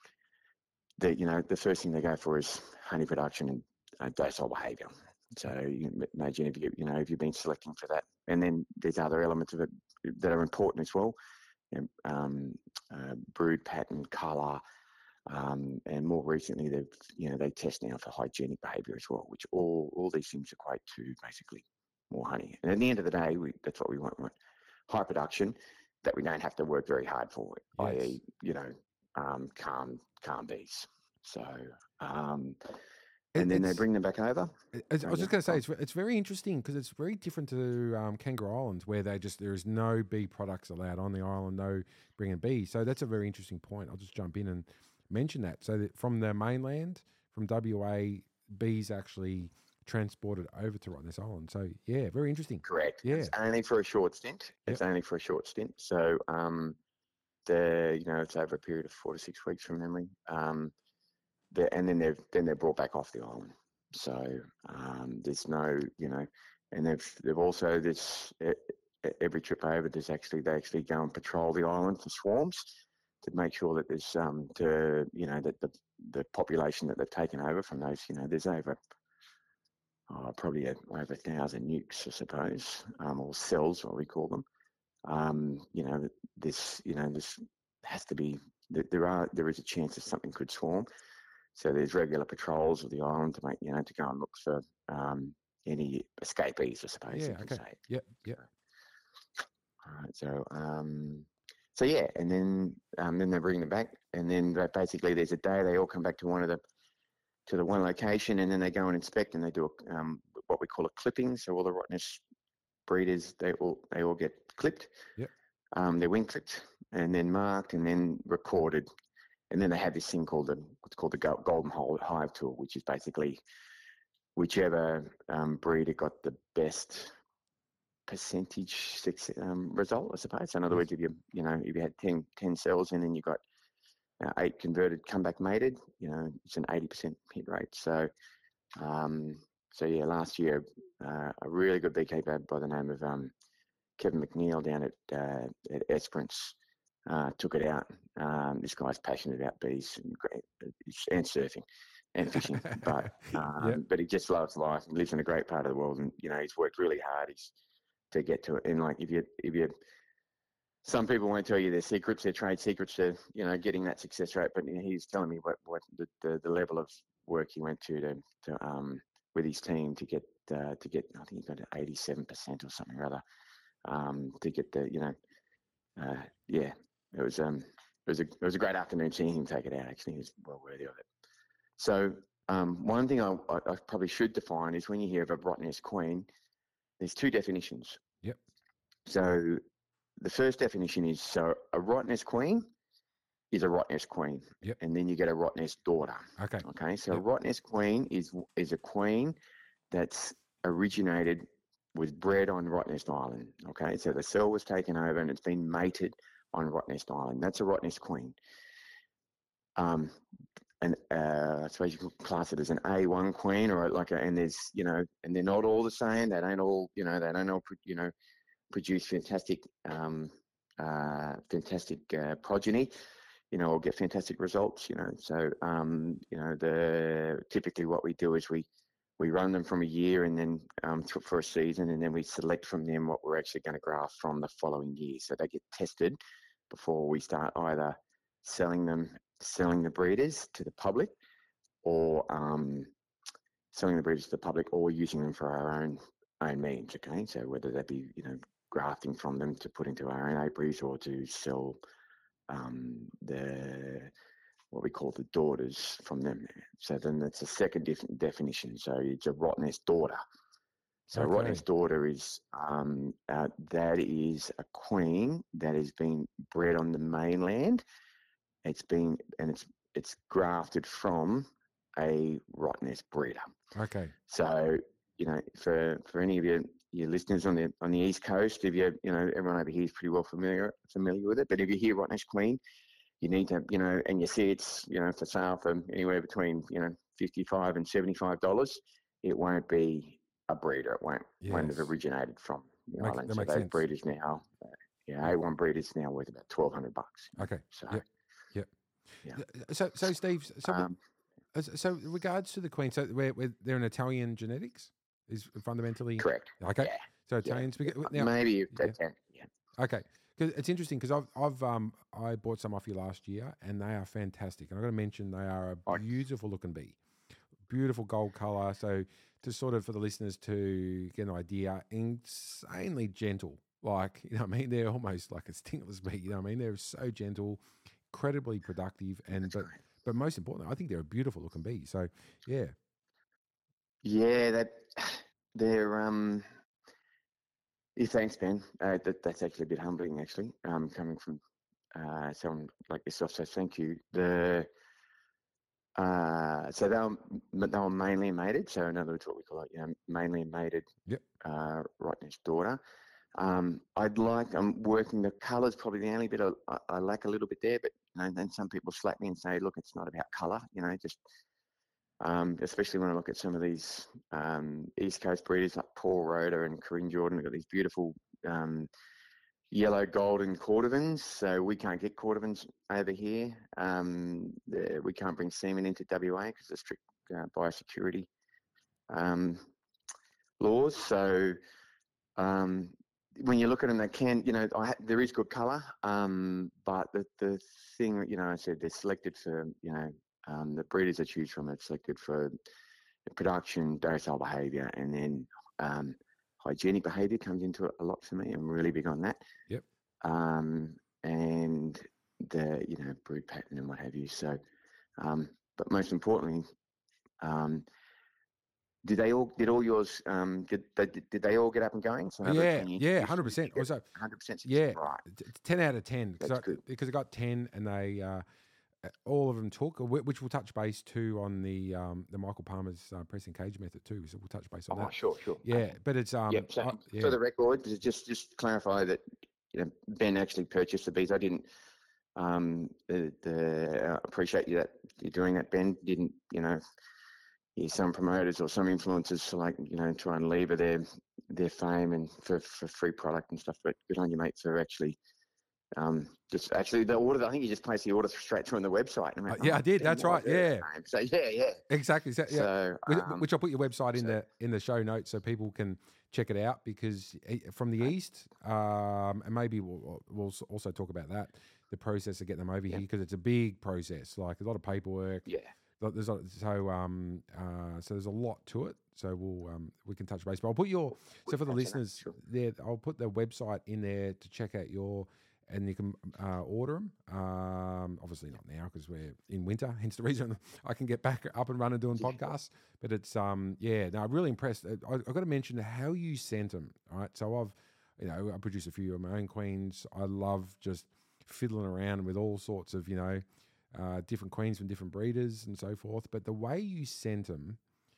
that, you know, the first thing they go for is honey production and uh, docile behaviour. So you imagine if you, you know, if you've been selecting for that. And then there's other elements of it that are important as well. You know, um, uh, brood pattern, colour, Um, and more recently, they've you know they test now for hygienic behaviour as well, which all all these things equate to basically more honey. And at the end of the day, we, that's what we want: we want high production that we don't have to work very hard for, Yes. that is, you know, um, calm calm bees. So, um, and It- then they it's- bring them back over. It- it's- I Oh, was yeah. just going to say, it's, ve- it's very interesting because it's very different to um, Kangaroo Islands, where they just there is no bee products allowed on the island, no bringing bees. So that's a very interesting point. I'll just jump in and mention that. So that from the mainland, from W A, bees actually transported over to Rottnest Island. So yeah, very interesting. Correct. Yeah. It's only for a short stint. It's Yep. only for a short stint. So, um, the you know it's over a period of four to six weeks from memory. Um, the, and then they've then they're brought back off the island. So um, there's no you know, and they've they've also this every trip over there's actually they actually go and patrol the island for swarms to make sure that there's um to you know that the the population that they've taken over from those you know there's over oh, probably a, over a thousand nukes, I suppose, um, or cells, what we call them. Um, you know, this, you know, this has to be, there are, there is a chance that something could swarm. So there's regular patrols of the island to make, you know, to go and look for um, any escapees, I suppose Yeah. you can Okay. say. Yep. Yep. All right. So, um, so yeah, and then um, then they bring them back, and then they basically there's a day they all come back to one of the to the one location, and then they go and inspect, and they do a, um, what we call a clipping. So all the Rottnest breeders, they all they all get clipped. Yep. Um, they're wing clipped, and then marked, and then recorded, and then they have this thing called the what's called the golden hive tool, which is basically whichever um, breeder got the best percentage success, um, result, I suppose. So in other Yes. words, if you you know if you had ten, ten cells in and you got uh, eight converted comeback mated, you know it's an eighty percent hit rate. So um, so yeah, last year uh, a really good beekeeper by the name of um, Kevin McNeil down at uh, at Esperance uh, took it out. Um, this guy's passionate about bees and, and surfing and fishing, but um, Yep. but he just loves life and lives in a great part of the world. And you know he's worked really hard. He's to get to it. And like if you if you some people won't tell you their secrets, their trade secrets to you know getting that success rate. But you know, he's telling me what what the, the, the level of work he went to to, to um with his team to get uh, to get, I think he got eighty-seven percent or something or other, um, to get the, you know, uh, yeah, it was um, it was a it was a great afternoon seeing him take it out. Actually, he was well worthy of it. So um, one thing I, I, I probably should define is when you hear of a Rottnest Queen, there's two definitions. Yep. So the first definition is, so a Rottnest Queen is a Rottnest Queen. Yep. And then you get a Rottnest daughter. Okay. Okay. So Yep. a Rottnest Queen is is a queen that's originated, was bred on Rottnest Island. Okay. So the cell was taken over and it's been mated on Rottnest Island. That's a Rottnest Queen. Um, and uh, I suppose you could class it as an A one queen, or like a, and there's, you know, and they're not all the same. They don't all, you know, they don't all, you know, produce fantastic, um, uh, fantastic uh, progeny, you know, or get fantastic results, you know. So, um, you know, the typically what we do is we we run them from a year and then um, for a season, and then we select from them what we're actually going to graft from the following year. So they get tested before we start either selling them, selling the breeders to the public, or um, selling the breeders to the public, or using them for our own own means. Okay, so whether that be, you know, grafting from them to put into our own apiaries, or to sell um, the what we call the daughters from them. So then that's a second def- definition. So it's a Rottnest daughter. So Okay. Rottnest daughter is um, uh, that is a queen that has been bred on the mainland. It's been and it's it's grafted from a Rottnest breeder. Okay. So, you know, for for any of your, your listeners on the on the East Coast, if you you know, everyone over here is pretty well familiar familiar with it. But if you hear Rottnest Queen, you need to, you know, and you see it's, you know, for sale for anywhere between, you know, fifty-five and seventy-five dollars, it won't be a breeder. It won't Yes. won't have originated from the Make- island. that So makes those sense. breeders now, uh, yeah, A one breeders now worth about twelve hundred bucks. Okay. So Yep. Yep. Yeah. So, so Steve, so, um, uh, so regards to the Queen, so we're, we're, they're an Italian genetics, is fundamentally correct. okay. Yeah. So Yeah. Italians, beca- now, Maybe yeah. that's it. Yeah. okay, because it's interesting because I've I've um I bought some off you last year and they are fantastic, and I've got to mention they are a Oh. beautiful looking bee, beautiful gold color. So to sort of for the listeners to get an idea, insanely gentle. Like, you know what I mean? They're almost like a stingless bee. You know what I mean? They're so gentle, incredibly productive, and That's but great. but most importantly, I think they're a beautiful looking bee. So yeah, Yeah, that they're um. Yeah, thanks, Ben. Uh, that, that's actually a bit humbling, actually, um, coming from uh, someone like yourself. So thank you. The uh, so they were they were mainly mated. So in other words, what we call it, you know, mainly mated. Yep. Uh, Rottnest daughter. Um, I'd like. I'm working the colours. Probably the only bit I, I, I lack a little bit there. But you know, then some people slap me and say, "Look, it's not about colour." You know, just um, especially when I look at some of these um, East Coast breeders like Paul Roder and Corinne Jordan. They've got these beautiful um, yellow golden Cordovans. So we can't get Cordovans over here. Um, the, we can't bring semen into W A because of strict uh, biosecurity um, laws. So um, when you look at them, they can, you know, I ha- there is good colour, um, but the, the thing, you know, I said they're selected for, you know, um, the breeders I choose from are selected for production, docile behaviour, and then um, hygienic behaviour comes into it a lot for me. I'm really big on that. Yep. Um, and the, you know, brood pattern and what have you. So, um, but most importantly, um, did they all, did all yours, um, did, they, did they all get up and going? So in other words, yeah, when you yeah, introduced them, hundred did percent. you get Also, one hundred percent yeah, success? Right. t- t- ten out of ten because That's I, good. because I got ten and they uh, uh, all of them took, wh- which we'll touch base too on the um, the Michael Palmer's uh, press and cage method too. So we'll touch base on Oh, that. sure, sure. Yeah, Okay. but it's um, Yep. So I- yeah, for the record, just just just clarify that, you know, Ben actually purchased the bees. I didn't. Um, the, the uh, appreciate you that you're doing that, Ben. Didn't, you know? Yeah, some promoters or some influencers to, like, you know, try and lever their their fame and for, for free product and stuff. But good on you, mate, for actually um, just actually the order. I think you just placed the order straight through on the website. And I Uh, went, yeah, "Oh, I did. Ben That's right. White, there's Yeah, his name." So yeah, yeah. exactly. So, yeah, So which, um, which I'll put your website in so- the in the show notes so people can check it out because eh, from the Okay. east, um, and maybe we'll, we'll s- also talk about that, the process of getting them over Yeah. here because it's a big process, like a lot of paperwork. yeah, th- there's a, so um uh so there's a lot to it. So we'll um we can touch base. But I'll put your so for the listeners Sure. there, I'll put the website in there to check out your, and you can uh, order them. Um, obviously not now because we're in winter. Hence the reason I can get back up and running doing Yeah. podcasts. But it's um yeah, no, I'm really impressed. I, I've got to mention how you sent them. All right, so I've you know I produce a few of my own queens. I love just fiddling around with all sorts of you know uh, different queens from different breeders and so forth. But the way you sent them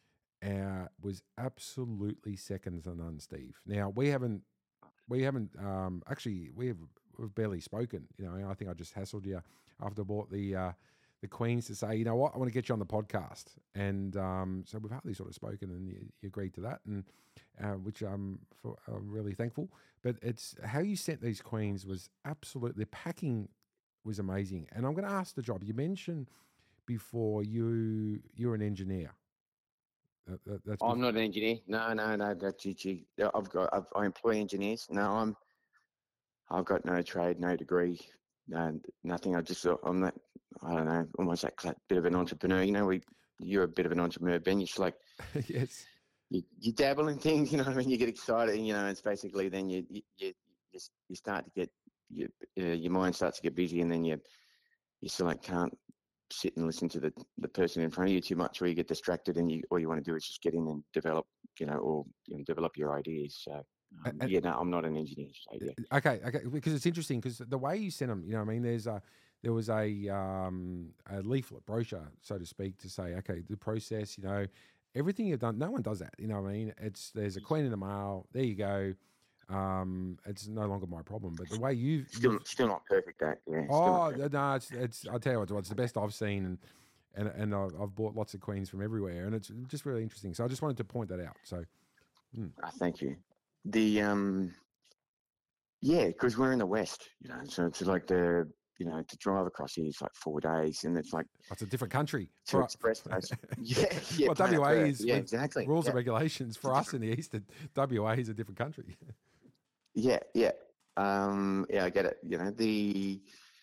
uh, was absolutely second to none, Steve. Now we haven't we haven't um, actually we have we've barely spoken. You know, I think I just hassled you after I bought the uh, the queens to say, you know what, I want to get you on the podcast, and um, so we've hardly sort of spoken, and you, you agreed to that, and uh, which I'm for, I'm really thankful. But it's how you sent these queens was absolutely the packing was amazing, and I'm going to ask the job. You mentioned before you you're an engineer. That, that, that's I'm bef- not an engineer. No, no, no. That's G G. I've got. I've, I employ engineers. No, I'm. I've got no trade, no degree, no nothing. I just. I'm that. I don't know. Almost like a bit of an entrepreneur. You know, we. You're a bit of an entrepreneur, Ben. You're just like yes. you, you dabble in things. You know what I mean? You get excited. You know, it's basically then you you you, you, you start to get you, uh, your mind starts to get busy, and then you you still like can't sit and listen to the, the person in front of you too much, or you get distracted, and you all you want to do is just get in and develop, you know, or you know, develop your ideas. So um, And- yeah, no, I'm not an engineer. So, yeah. Okay, okay, because it's interesting because the way you sent them, you know, what I mean, there's a there was a um, a leaflet brochure, so to speak, to say, okay, the process, you know, everything you've done. No one does that, you know what I mean? It's there's a queen in the mail. There you go. Um, it's no longer my problem. But the way you've, Still, you've still not perfect. That yeah. Still oh not perfect. no, it's it's I tell you what, it's the best I've seen, and and and I've, I've bought lots of queens from everywhere, and it's just really interesting. So I just wanted to point that out. So Ah, thank you. The um, yeah, because we're in the west, you know, so it's like the you know to drive across here is like four days, and it's like it's a different country. to For- express those. Yeah, yeah. well, planet W A Earth. is Yeah, with exactly. rules yeah. and regulations for us in the east. W A is a different country. Yeah, yeah, um, yeah. I get it. You know the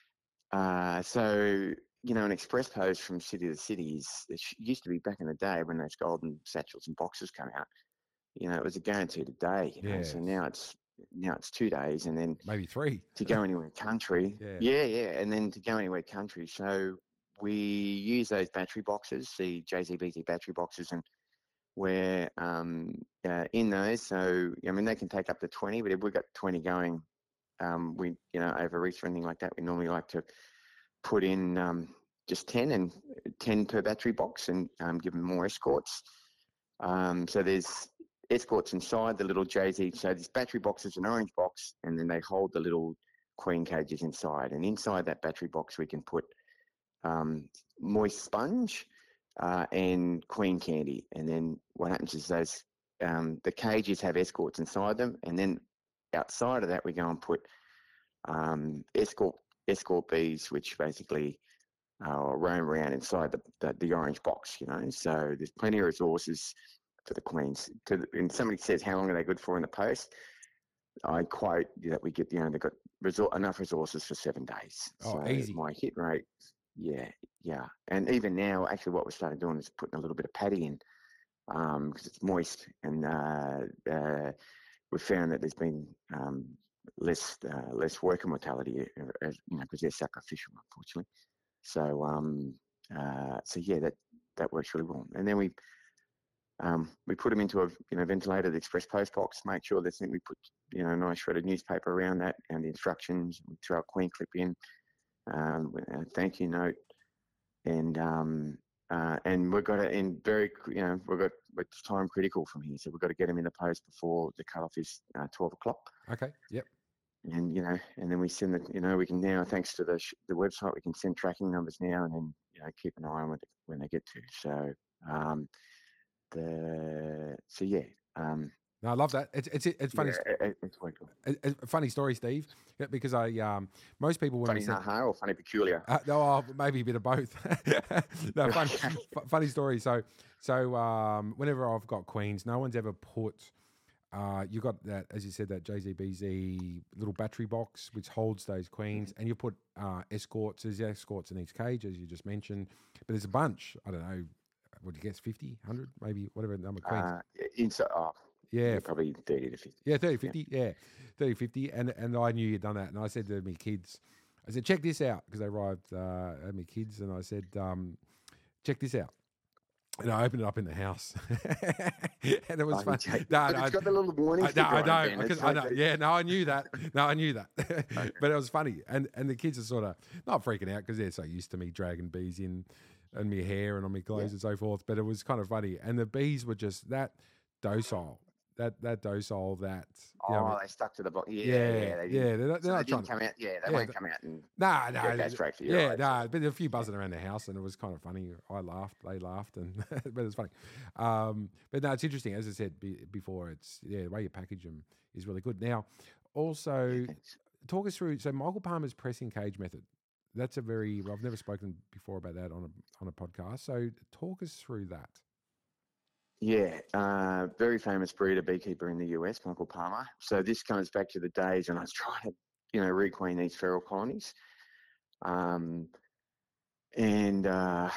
uh, so you know an express post from city to city is it used to be back in the day when those golden satchels and boxes come out. You know, it was a guaranteed a day. You know, Yes. so now it's now it's two days, and then Maybe three. to go anywhere country. Yeah. yeah, yeah, and then to go anywhere country. So we use those battery boxes, the J Z B T battery boxes, and we're um, uh, in those. So I mean, they can take up to twenty, but if we've got twenty going, um, we you know over reach or anything like that, we normally like to put in um, just ten and ten per battery box, and um, give them more escorts. Um, so there's escorts inside the little J Z. So this battery box is an orange box, and then they hold the little queen cages inside. And inside that battery box, we can put um, moist sponge uh, and queen candy. And then what happens is those um, the cages have escorts inside them, and then outside of that, we go and put um, escort escort bees, which basically uh, roam around inside the, the the orange box. You know, so there's plenty of resources for the queens. To, and somebody says, how long are they good for in the post? I quote that we get, you know, they've got resor- enough resources for seven days. Oh, so easy. My hit rate, yeah, yeah. And even now, actually what we started doing is putting a little bit of paddy in because um, it's moist. And uh, uh, we've found that there's been um, less uh, less worker mortality, as, you know, because they're sacrificial, unfortunately. So, um, uh, so yeah, that, that works really well. And then we Um, we put them into a you know ventilated express post box. Make sure that we put you know a nice shredded newspaper around that and the instructions. We throw a queen clip in, um, a thank you note, and um, uh, and we've got it in very you know we've got it's time critical from here, so we've got to get them in the post before the cutoff is uh, twelve o'clock. Okay. Yep. And you know, and then we send the you know we can now thanks to the sh- the website we can send tracking numbers now, and then you know keep an eye on it when they get to. So. Um, The, so yeah, um, No, I love that. It's it's it's funny. yeah, it, it's quite cool. A, a funny story, Steve, yeah, because I um most people when Funny we send, haha or funny peculiar. uh, no, oh, maybe a bit of both. No, funny, f- funny story. So so um whenever I've got queens, no one's ever put Uh, you got that, as you said, that J Z B Z little battery box which holds those queens, and you put uh, escorts as escorts in each cage, as you just mentioned. But there's a bunch. I don't know. What do you guess? fifty, one hundred, maybe whatever number of queens. Uh, inside, oh, Yeah, yeah, probably thirty to fifty. Yeah, thirty, fifty. Yeah, yeah thirty, fifty. And, and I knew you'd done that. And I said to my kids, I said, check this out. Because they arrived uh, at my kids. And I said, um, check this out. And I opened it up in the house. And it was Oh, fun. you joke. No, But no, it's got the little warning I, no, sticker I on it, know. Ben. Because It's I like know. the- Yeah, no, I knew that. No, I knew that. Okay. But it was funny. And and the kids are sort of not freaking out because they're so used to me dragging bees in and my hair and on my clothes Yeah. and so forth. But it was kind of funny. And the bees were just that docile. That that docile that you know, Oh, they stuck to the box. Yeah, yeah, yeah. yeah, They didn't, they're not, so they're they not trying didn't to. come out. Yeah, they Yeah, won't th- come out and Nah, no, go, go straight for your yeah, eyes. no, but a few buzzing around the house, and it was kind of funny. I laughed, they laughed, and but it was funny. Um, but no, it's interesting. As I said be, before, it's yeah, the way you package them is really good. Now, also Yeah, thanks. talk us through. So Michael Palmer's pressing cage method. That's a very. I've never spoken before about that on a on a podcast. So talk us through that. Yeah, uh, very famous breeder beekeeper in the U S, Michael Palmer. So this comes back to the days when I was trying to, you know, requeen these feral colonies. Um, and uh,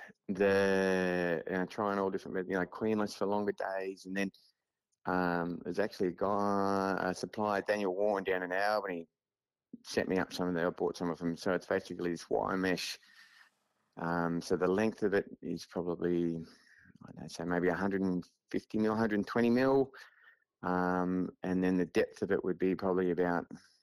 the you know, trying all different, you know, queenless for longer days, and then um, there's actually a guy, a supplier, Daniel Warren down in Albany, sent me up some of them. I bought some of them. So it's basically this wire mesh. Um, so the length of it is probably, I don't know, so maybe one hundred fifty mil, one hundred twenty mil. Um, and then the depth of it would be probably about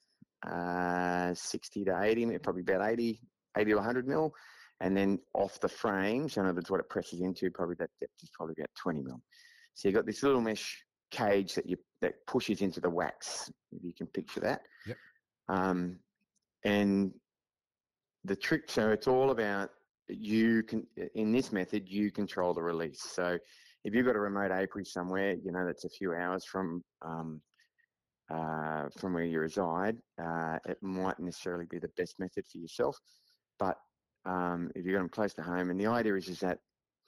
uh, sixty to eighty, probably about eighty, eighty to one hundred mil. And then off the frame, so in other words, what it presses into, probably that depth is probably about twenty mil. So you've got this little mesh cage that you that pushes into the wax, if you can picture that. Yep. Um, and the trick, so it's all about you can, in this method, you control the release. So if you've got a remote apiary somewhere, you know, that's a few hours from um, uh, from where you reside, uh, it might necessarily be the best method for yourself. But um, if you've got them close to home, and the idea is, is that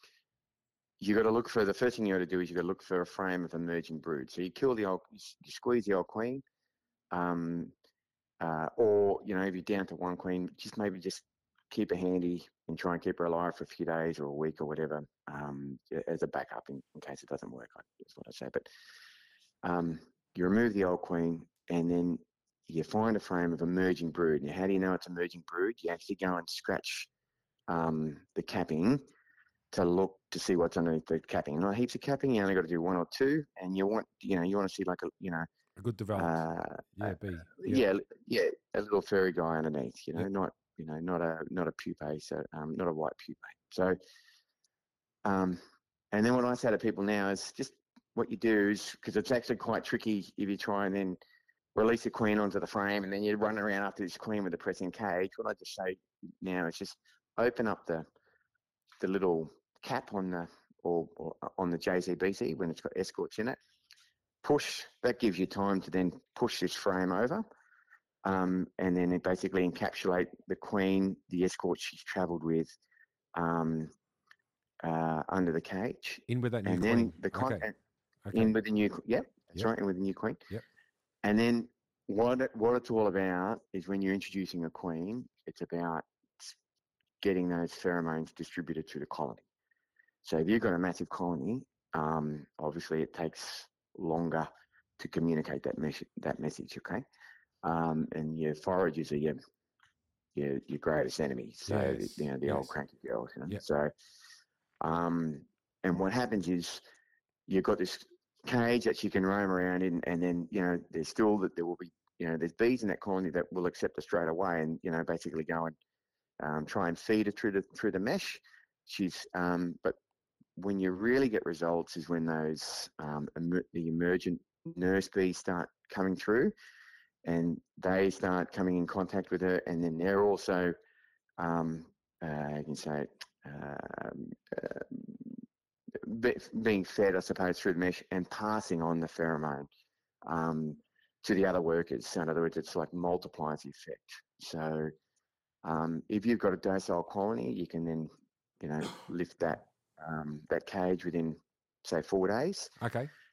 you got to look for, the first thing you got to do is you got to look for a frame of emerging brood. So you kill the old, you squeeze the old queen, um, uh, or, you know, if you're down to one queen, just maybe just keep her handy and try and keep her alive for a few days or a week or whatever, um, as a backup in, in case it doesn't work, that's what I say. But um, you remove the old queen and then you find a frame of emerging brood. Now, how do you know it's emerging brood? You actually go and scratch um, the capping to look to see what's underneath the capping. Not heaps of capping, you only got to do one or two, and you want, you know, you want to see like a, you know, A good developed. uh, yeah, B. yeah, yeah, a little furry guy underneath, you know, Yep. not, you know, not a, not a pupae, so, um, not a white pupae. So, um, and then what I say to people now is just what you do is, because it's actually quite tricky if you try and then release a queen onto the frame and then you run around after this queen with the pressing cage. What I just say now is just open up the, the little cap on the, or, or on the J Z B C when it's got escorts in it. Push, that gives you time to then push this frame over, um, and then it basically encapsulate the queen, the escort she's travelled with, um, uh, under the cage. In with that new and queen. then the Okay. content Okay. in with the new, yep, that's Yep. right, in with the new queen. Yep. And then what it, what it's all about is when you're introducing a queen, it's about getting those pheromones distributed through the colony. So if you've got a massive colony, um, obviously it takes longer to communicate that mes- that message, okay? Um, and your foragers are your, your, your greatest enemies. So, Yes, you know, the old yes. cranky girls, you know? Yep. So, um, and what happens is you've got this cage that you can roam around in, and then, you know, there's still that there will be, you know, there's bees in that colony that will accept her straight away and, you know, basically go and um, try and feed her through the, through the mesh. She's, um, but when you really get results is when those, um, emer- the emergent nurse bees start coming through and they start coming in contact with her, and then they're also, um, uh, you can say, um, uh, be, being fed, I suppose, through the mesh and passing on the pheromone um, to the other workers. So in other words, it's like multiplies the effect. So um, if you've got a docile colony, you can then, you know, lift that um, that cage within, say, four days. Okay.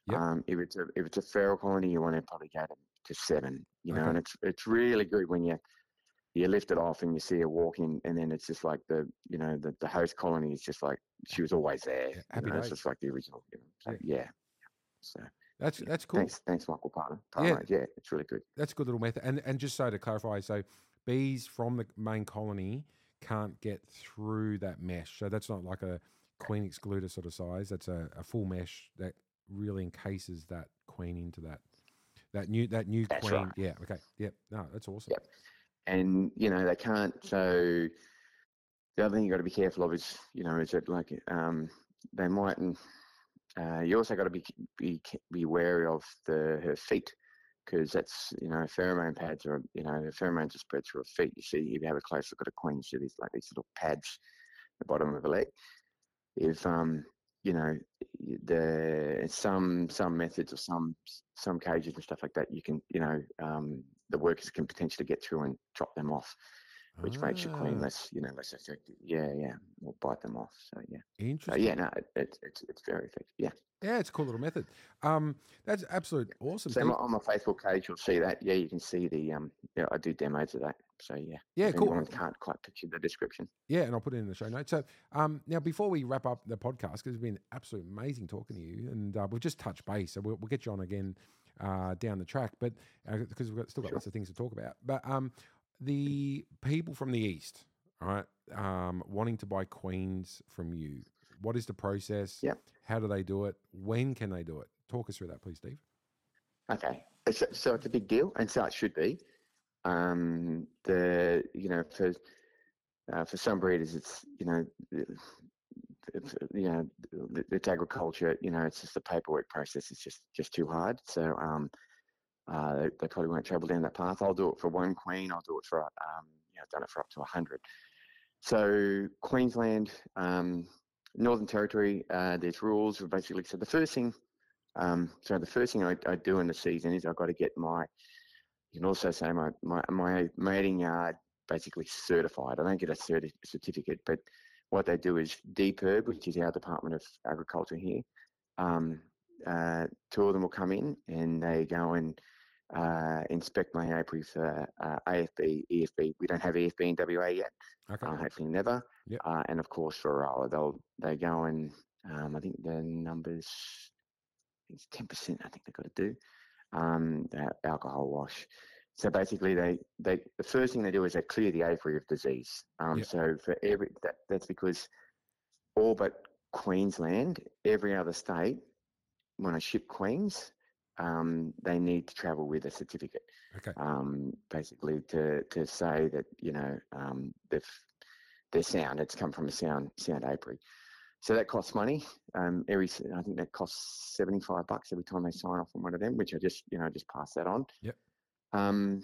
Yep. Um, if it's a if it's a feral colony, you want to probably go to, to seven. You know, Okay. and it's it's really good when you you lift it off and you see her walking, and then it's just like the you know the, the host colony is just like she was always there. Yeah, You happy know, it's days. just like the original. You know, so, Yeah. yeah. So That's yeah. that's cool. Thanks, thanks, Michael Partner. Yeah. Partner. Yeah, it's really good. That's a good little method. And and just so to clarify, so bees from the main colony can't get through that mesh. So that's not like a queen excluder sort of size. That's a, a full mesh that really encases that queen into that that new that new That's queen. right. Yeah. Okay. Yep. No, that's awesome. Yep. And you know they can't. So the other thing you got to be careful of is you know is that like um they mightn't. Uh, you also got to be be be wary of the her feet because that's you know pheromone pads or you know the pheromones are spread through her feet. You see if you have a close look at a queen, you see these like these little pads at the bottom of her leg. If um you know the some some methods or some some cages and stuff like that, you can you know um the workers can potentially get through and chop them off, which makes your queen Ah, less you know less effective. Yeah, yeah, or bite them off. So yeah, so interesting. yeah, no, it, it's it's it's very effective. Yeah. Yeah, it's a cool little method. Um, that's absolute awesome, So my, Steve. on my Facebook page, you'll see that. Yeah, you can see the um. Yeah, I do demos of that. So yeah, Yeah, if cool. anyone can't quite picture the description. Yeah, and I'll put it in the show notes. So um, now, before we wrap up the podcast, because it's been absolutely amazing talking to you, and uh, we've just touched base, so we'll, we'll get you on again uh, down the track, but because we've got, still got Sure. lots of things to talk about. But um, the people from the east, all right, um, wanting to buy queens from you, what is the process? Yep. How do they do it? When can they do it? Talk us through that, please, Steve. Okay. So, so it's a big deal, and so it should be. Um, the you know for uh, for some breeders, it's you know it's, you know it's agriculture. You know, it's just the paperwork process is just just too hard. So um, uh, they, they probably won't travel down that path. I'll do it for one queen. I'll do it for um, you know, I've done it for up to a hundred. So Queensland, um, Northern Territory, uh, there's rules basically. So the first thing, um, so the first thing I, I do in the season is I've got to get my, you can also say my my, my mating yard basically certified. I don't get a certi- certificate, but what they do is D P E R B, which is our Department of Agriculture here. Um, uh, two of them will come in and they go and uh, inspect my apiary for uh, A F B, E F B. We don't have E F B in W A yet. Okay. Uh, hopefully never. Yep. Uh, and of course for Varroa, they'll they go and um, I think the numbers, I think it's ten percent. I think they've got to do um, alcohol wash. So basically, they they the first thing they do is they clear the apiary of disease. Um, Yep. So for every that, that's because all but Queensland, every other state, when I ship queens, um, they need to travel with a certificate. Okay. Um, basically to to say that you know um, they've they're sound. It's come from a sound sound apiary. So that costs money. Um, every I think that costs seventy five bucks every time they sign off on one of them, which I just you know just pass that on. Yep. Um,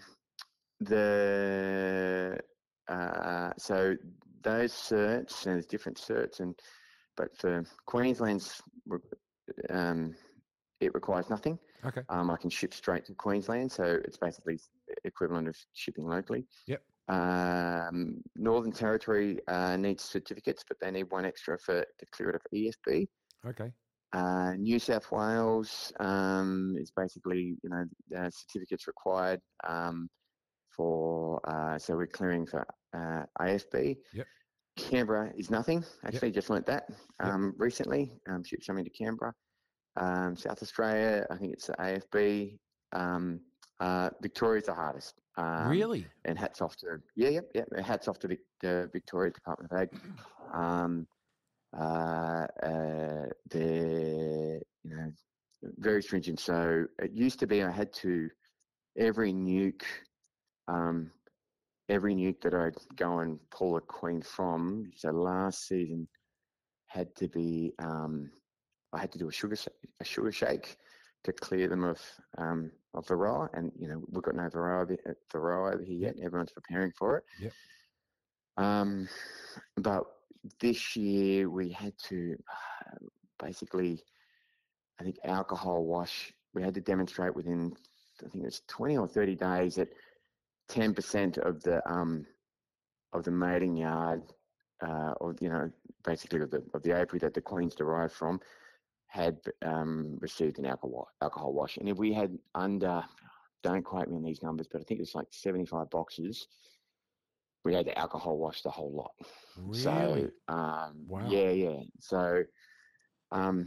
the uh, so those certs and there's different certs and but for Queensland's um, it requires nothing. Okay. Um, I can ship straight to Queensland, so it's basically equivalent of shipping locally. Yep. Um, Northern Territory uh, needs certificates, but they need one extra for to clear it of E F B. Okay. Uh, New South Wales um, is basically, you know, uh, certificates required um, for, uh, so we're clearing for uh, A F B. Yep. Canberra is nothing. Actually, Yep. just learnt that um, yep. recently. Um, shipped something to Canberra. Um, South Australia, I think it's the A F B. Um, uh, Victoria's the hardest. Um, really? And hats off to, yeah, yep, yep. Hats off to the uh, Victoria Department of Ag. Um, uh, uh, they're, you know, very stringent. So it used to be I had to, every nuke, um, every nuke that I'd go and pull a queen from, so last season had to be, um, I had to do a sugar a sugar shake to clear them of um, of Varroa, and you know we've got no Varroa, Varroa over here yet. Yep. Everyone's preparing for it. Yep. Um, but this year we had to uh, basically, I think alcohol wash. We had to demonstrate within, I think it was twenty or thirty days that ten percent of the um of the mating yard, uh, or you know basically of the of the apiary that the queens derive from, had um, received an alcohol alcohol wash, and if we had under, don't quote me on these numbers, but I think it's like seventy-five boxes, we had to alcohol wash the whole lot. Really? So um, Wow. yeah, yeah. So um,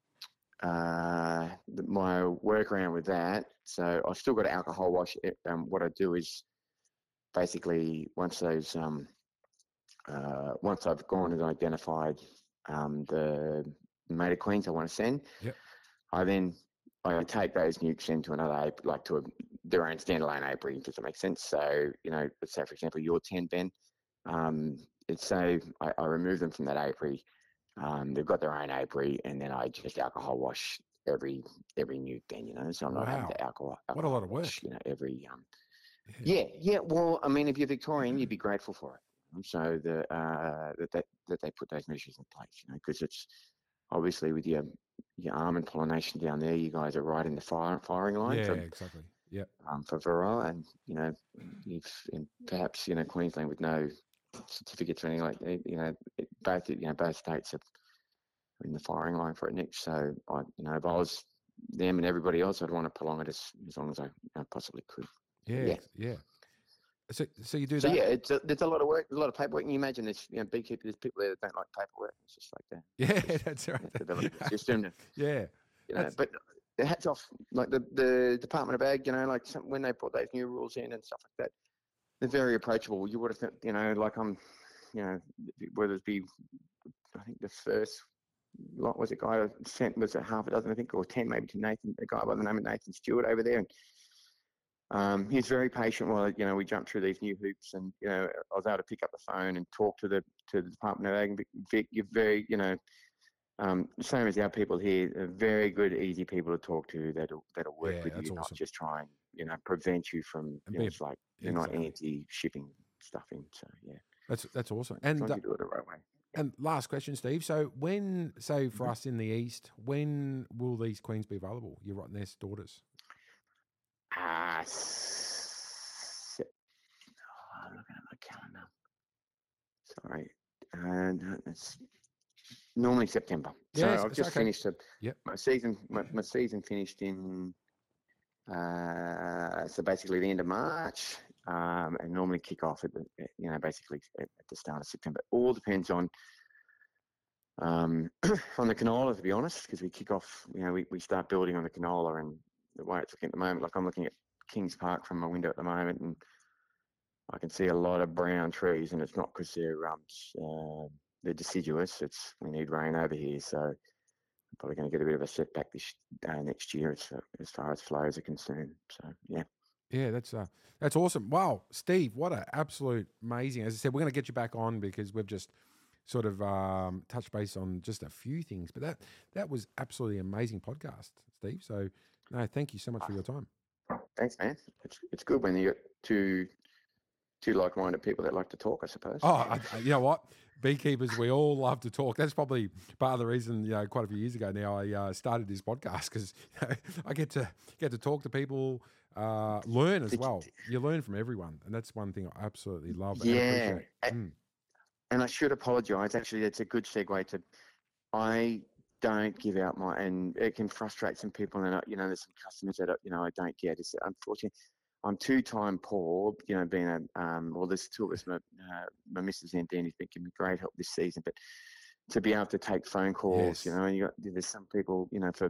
uh, the, my workaround with that. So I've still got to alcohol wash it. Um, what I do is basically once those um, uh, once I've gone and identified um, the mated queens I want to send, Yep. I then I take those nukes into another ape, like to a, their own standalone apiary. Does that make sense? So you know, let's say for example, your ten, Ben. Um, it's say I, I remove them from that apiary. Um, they've got their own apiary, and then I just alcohol wash every every nuke. Then you know, so I'm not having Wow. to alcohol. What a alcohol lot of work. wash, you know, every um. Yeah. Yeah, yeah. Well, I mean, if you're Victorian, you'd be grateful for it. So the uh, that they, that they put those measures in place, you know, because it's obviously with your your almond pollination down there, you guys are right in the fire, firing line Yeah, for exactly. Yep. um, for varroa, and you know, if and perhaps you know Queensland with no certificates or anything like that, you know, it, both you know both states are in the firing line for it next. So I, you know, if I was them and everybody else, I'd want to prolong it as, as long as I you know, possibly could. Yeah, yeah. yeah. So, so you do So that? yeah, it's a, there's a lot of work, a lot of paperwork. And you imagine there's you know beekeepers, there's people there that don't like paperwork. It's just like that. Yeah, Just, that's right. you know, develop the system. To, Yeah. you know, That's, but the hats off, like the, the Department of Ag, you know, like some, when they brought those new rules in and stuff like that, they're very approachable. You would have, th- you know, like I'm, you know, whether it be, I think the first lot was a guy I sent was a half a dozen, I think, or ten maybe to Nathan, a guy by the name of Nathan Stewart over there. And, Um, he's very patient while you know we jumped through these new hoops, and you know I was able to pick up the phone and talk to the to the Department of Ag. Vic, you're very you know um, same as our people here, are very good, easy people to talk to that'll that'll work yeah, with that's you, not awesome. just try and you know prevent you from And you know be a- it's like they're not exactly. anti-shipping stuff in. So yeah, That's that's awesome. as And long as uh, you do it the right way. and last question, Steve. So when, say for Mhm. us in the east, when will these queens be available? Your rotten nest daughters. Ah, s- oh, I'm looking at my calendar. Sorry, and it's normally September. So Yes, I've it's just okay. finished a, Yep. my season. My, my season finished in uh, so basically the end of March, um, and normally kick off at the you know basically at, at the start of September. It all depends on um, on the canola, to be honest, because we kick off. You know, we, we start building on the canola, and the way it's looking at the moment. Like I'm looking at Kings Park from my window at the moment, and I can see a lot of brown trees, and it's not because they're um, uh, they're deciduous. It's we need rain over here, so I'm probably going to get a bit of a setback this uh, next year as, as far as flows are concerned. So yeah, Yeah, that's uh, that's awesome. Wow, Steve, what a absolute amazing. As I said, we're going to get you back on because we've just sort of um, touched base on just a few things, but that that was absolutely amazing podcast, Steve. So no, thank you so much for your time. thanks, man. It's it's good when you get two two like-minded people that like to talk, I suppose. Oh, I, I- you know what? Beekeepers, we all love to talk. That's probably part of the reason, you know, quite a few years ago now, I uh, started this podcast because you know, I get to get to talk to people, uh, learn as Did you- well. You learn from everyone, and that's one thing I absolutely love and Yeah, appreciate. a- Mm. and I should apologise. Actually, it's a good segue to. I don't give out my, and it can frustrate some people. And you know, there's some customers that you know I don't get. It's unfortunately, I'm two-time poor. You know, being a um, well, there's two of us. My uh, my missus and Danny's been giving me great help this season, but to be able to take phone calls, Yes. you know, you got there's some people, you know, for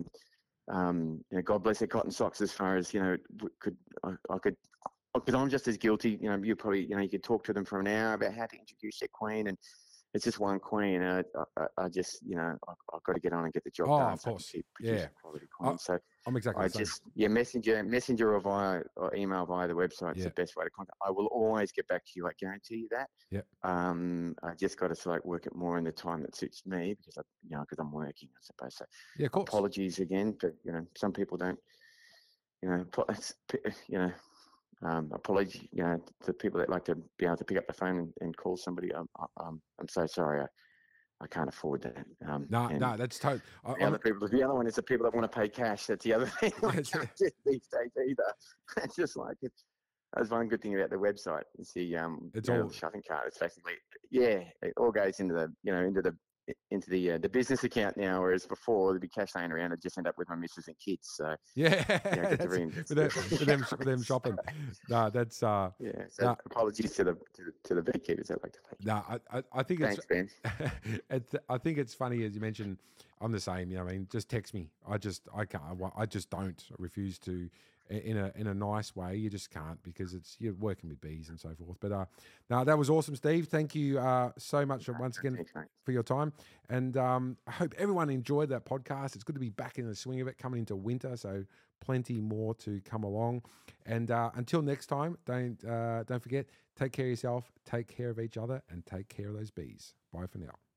um, you know, God bless their cotton socks. As far as you know, could I, I could. Because I'm just as guilty, you know. You probably, you know, you could talk to them for an hour about how to introduce their queen, and it's just one queen. And I, I, I just, you know, I, I've got to get on and get the job Oh, done. of so I can course. keep producing Yeah. quality I- queens. So I'm exactly I the same. just, yeah, messenger, messenger or via or email via the website is Yeah. the best way to contact. I will always get back to you. I guarantee you that. Yeah. Um, I just got to sort of work it more in the time that suits me because I, you know, because I'm working, I suppose. So Yeah, of course. apologies again, but you know, some people don't, you know, po- you know. Um, apology, you know, to people that like to be able to pick up the phone and, and call somebody. I'm, I'm, I'm so sorry. I, I can't afford that. Um, No, and no, that's totally. the other people, the other one is the people that want to pay cash. That's the other thing. I Yes, can't do these days either. It's just like it. That's one good thing about the website. It's the um, It's you know, all- shopping cart. It's basically yeah, it all goes into the you know into the i- into the uh, the business account now, whereas before there'd be cash laying around. I'd just end up with my missus and kids. So Yeah, yeah, I get to that's, reinvest with, it. them, with them with them shopping. No, that's uh, Yeah. So no, apologies to the to, the- to the beekeepers. I'd like to thank you. no, I, I, I think it's, Thanks, Ben. it's, I think it's funny as you mentioned. I'm the same. You know, I mean, just text me. I just, I can't. I wa- I just don't. I refuse to, i- in a in a nice way. You just can't because it's you're working with bees and so forth. But uh, no, that was awesome, Steve. Thank you uh so much once again Thanks, mate. for your time. And um, I hope everyone enjoyed that podcast. It's good to be back in the swing of it, coming into winter. So plenty more to come along. And uh, until next time, don't uh, don't forget, take care of yourself, take care of each other, and take care of those bees. Bye for now.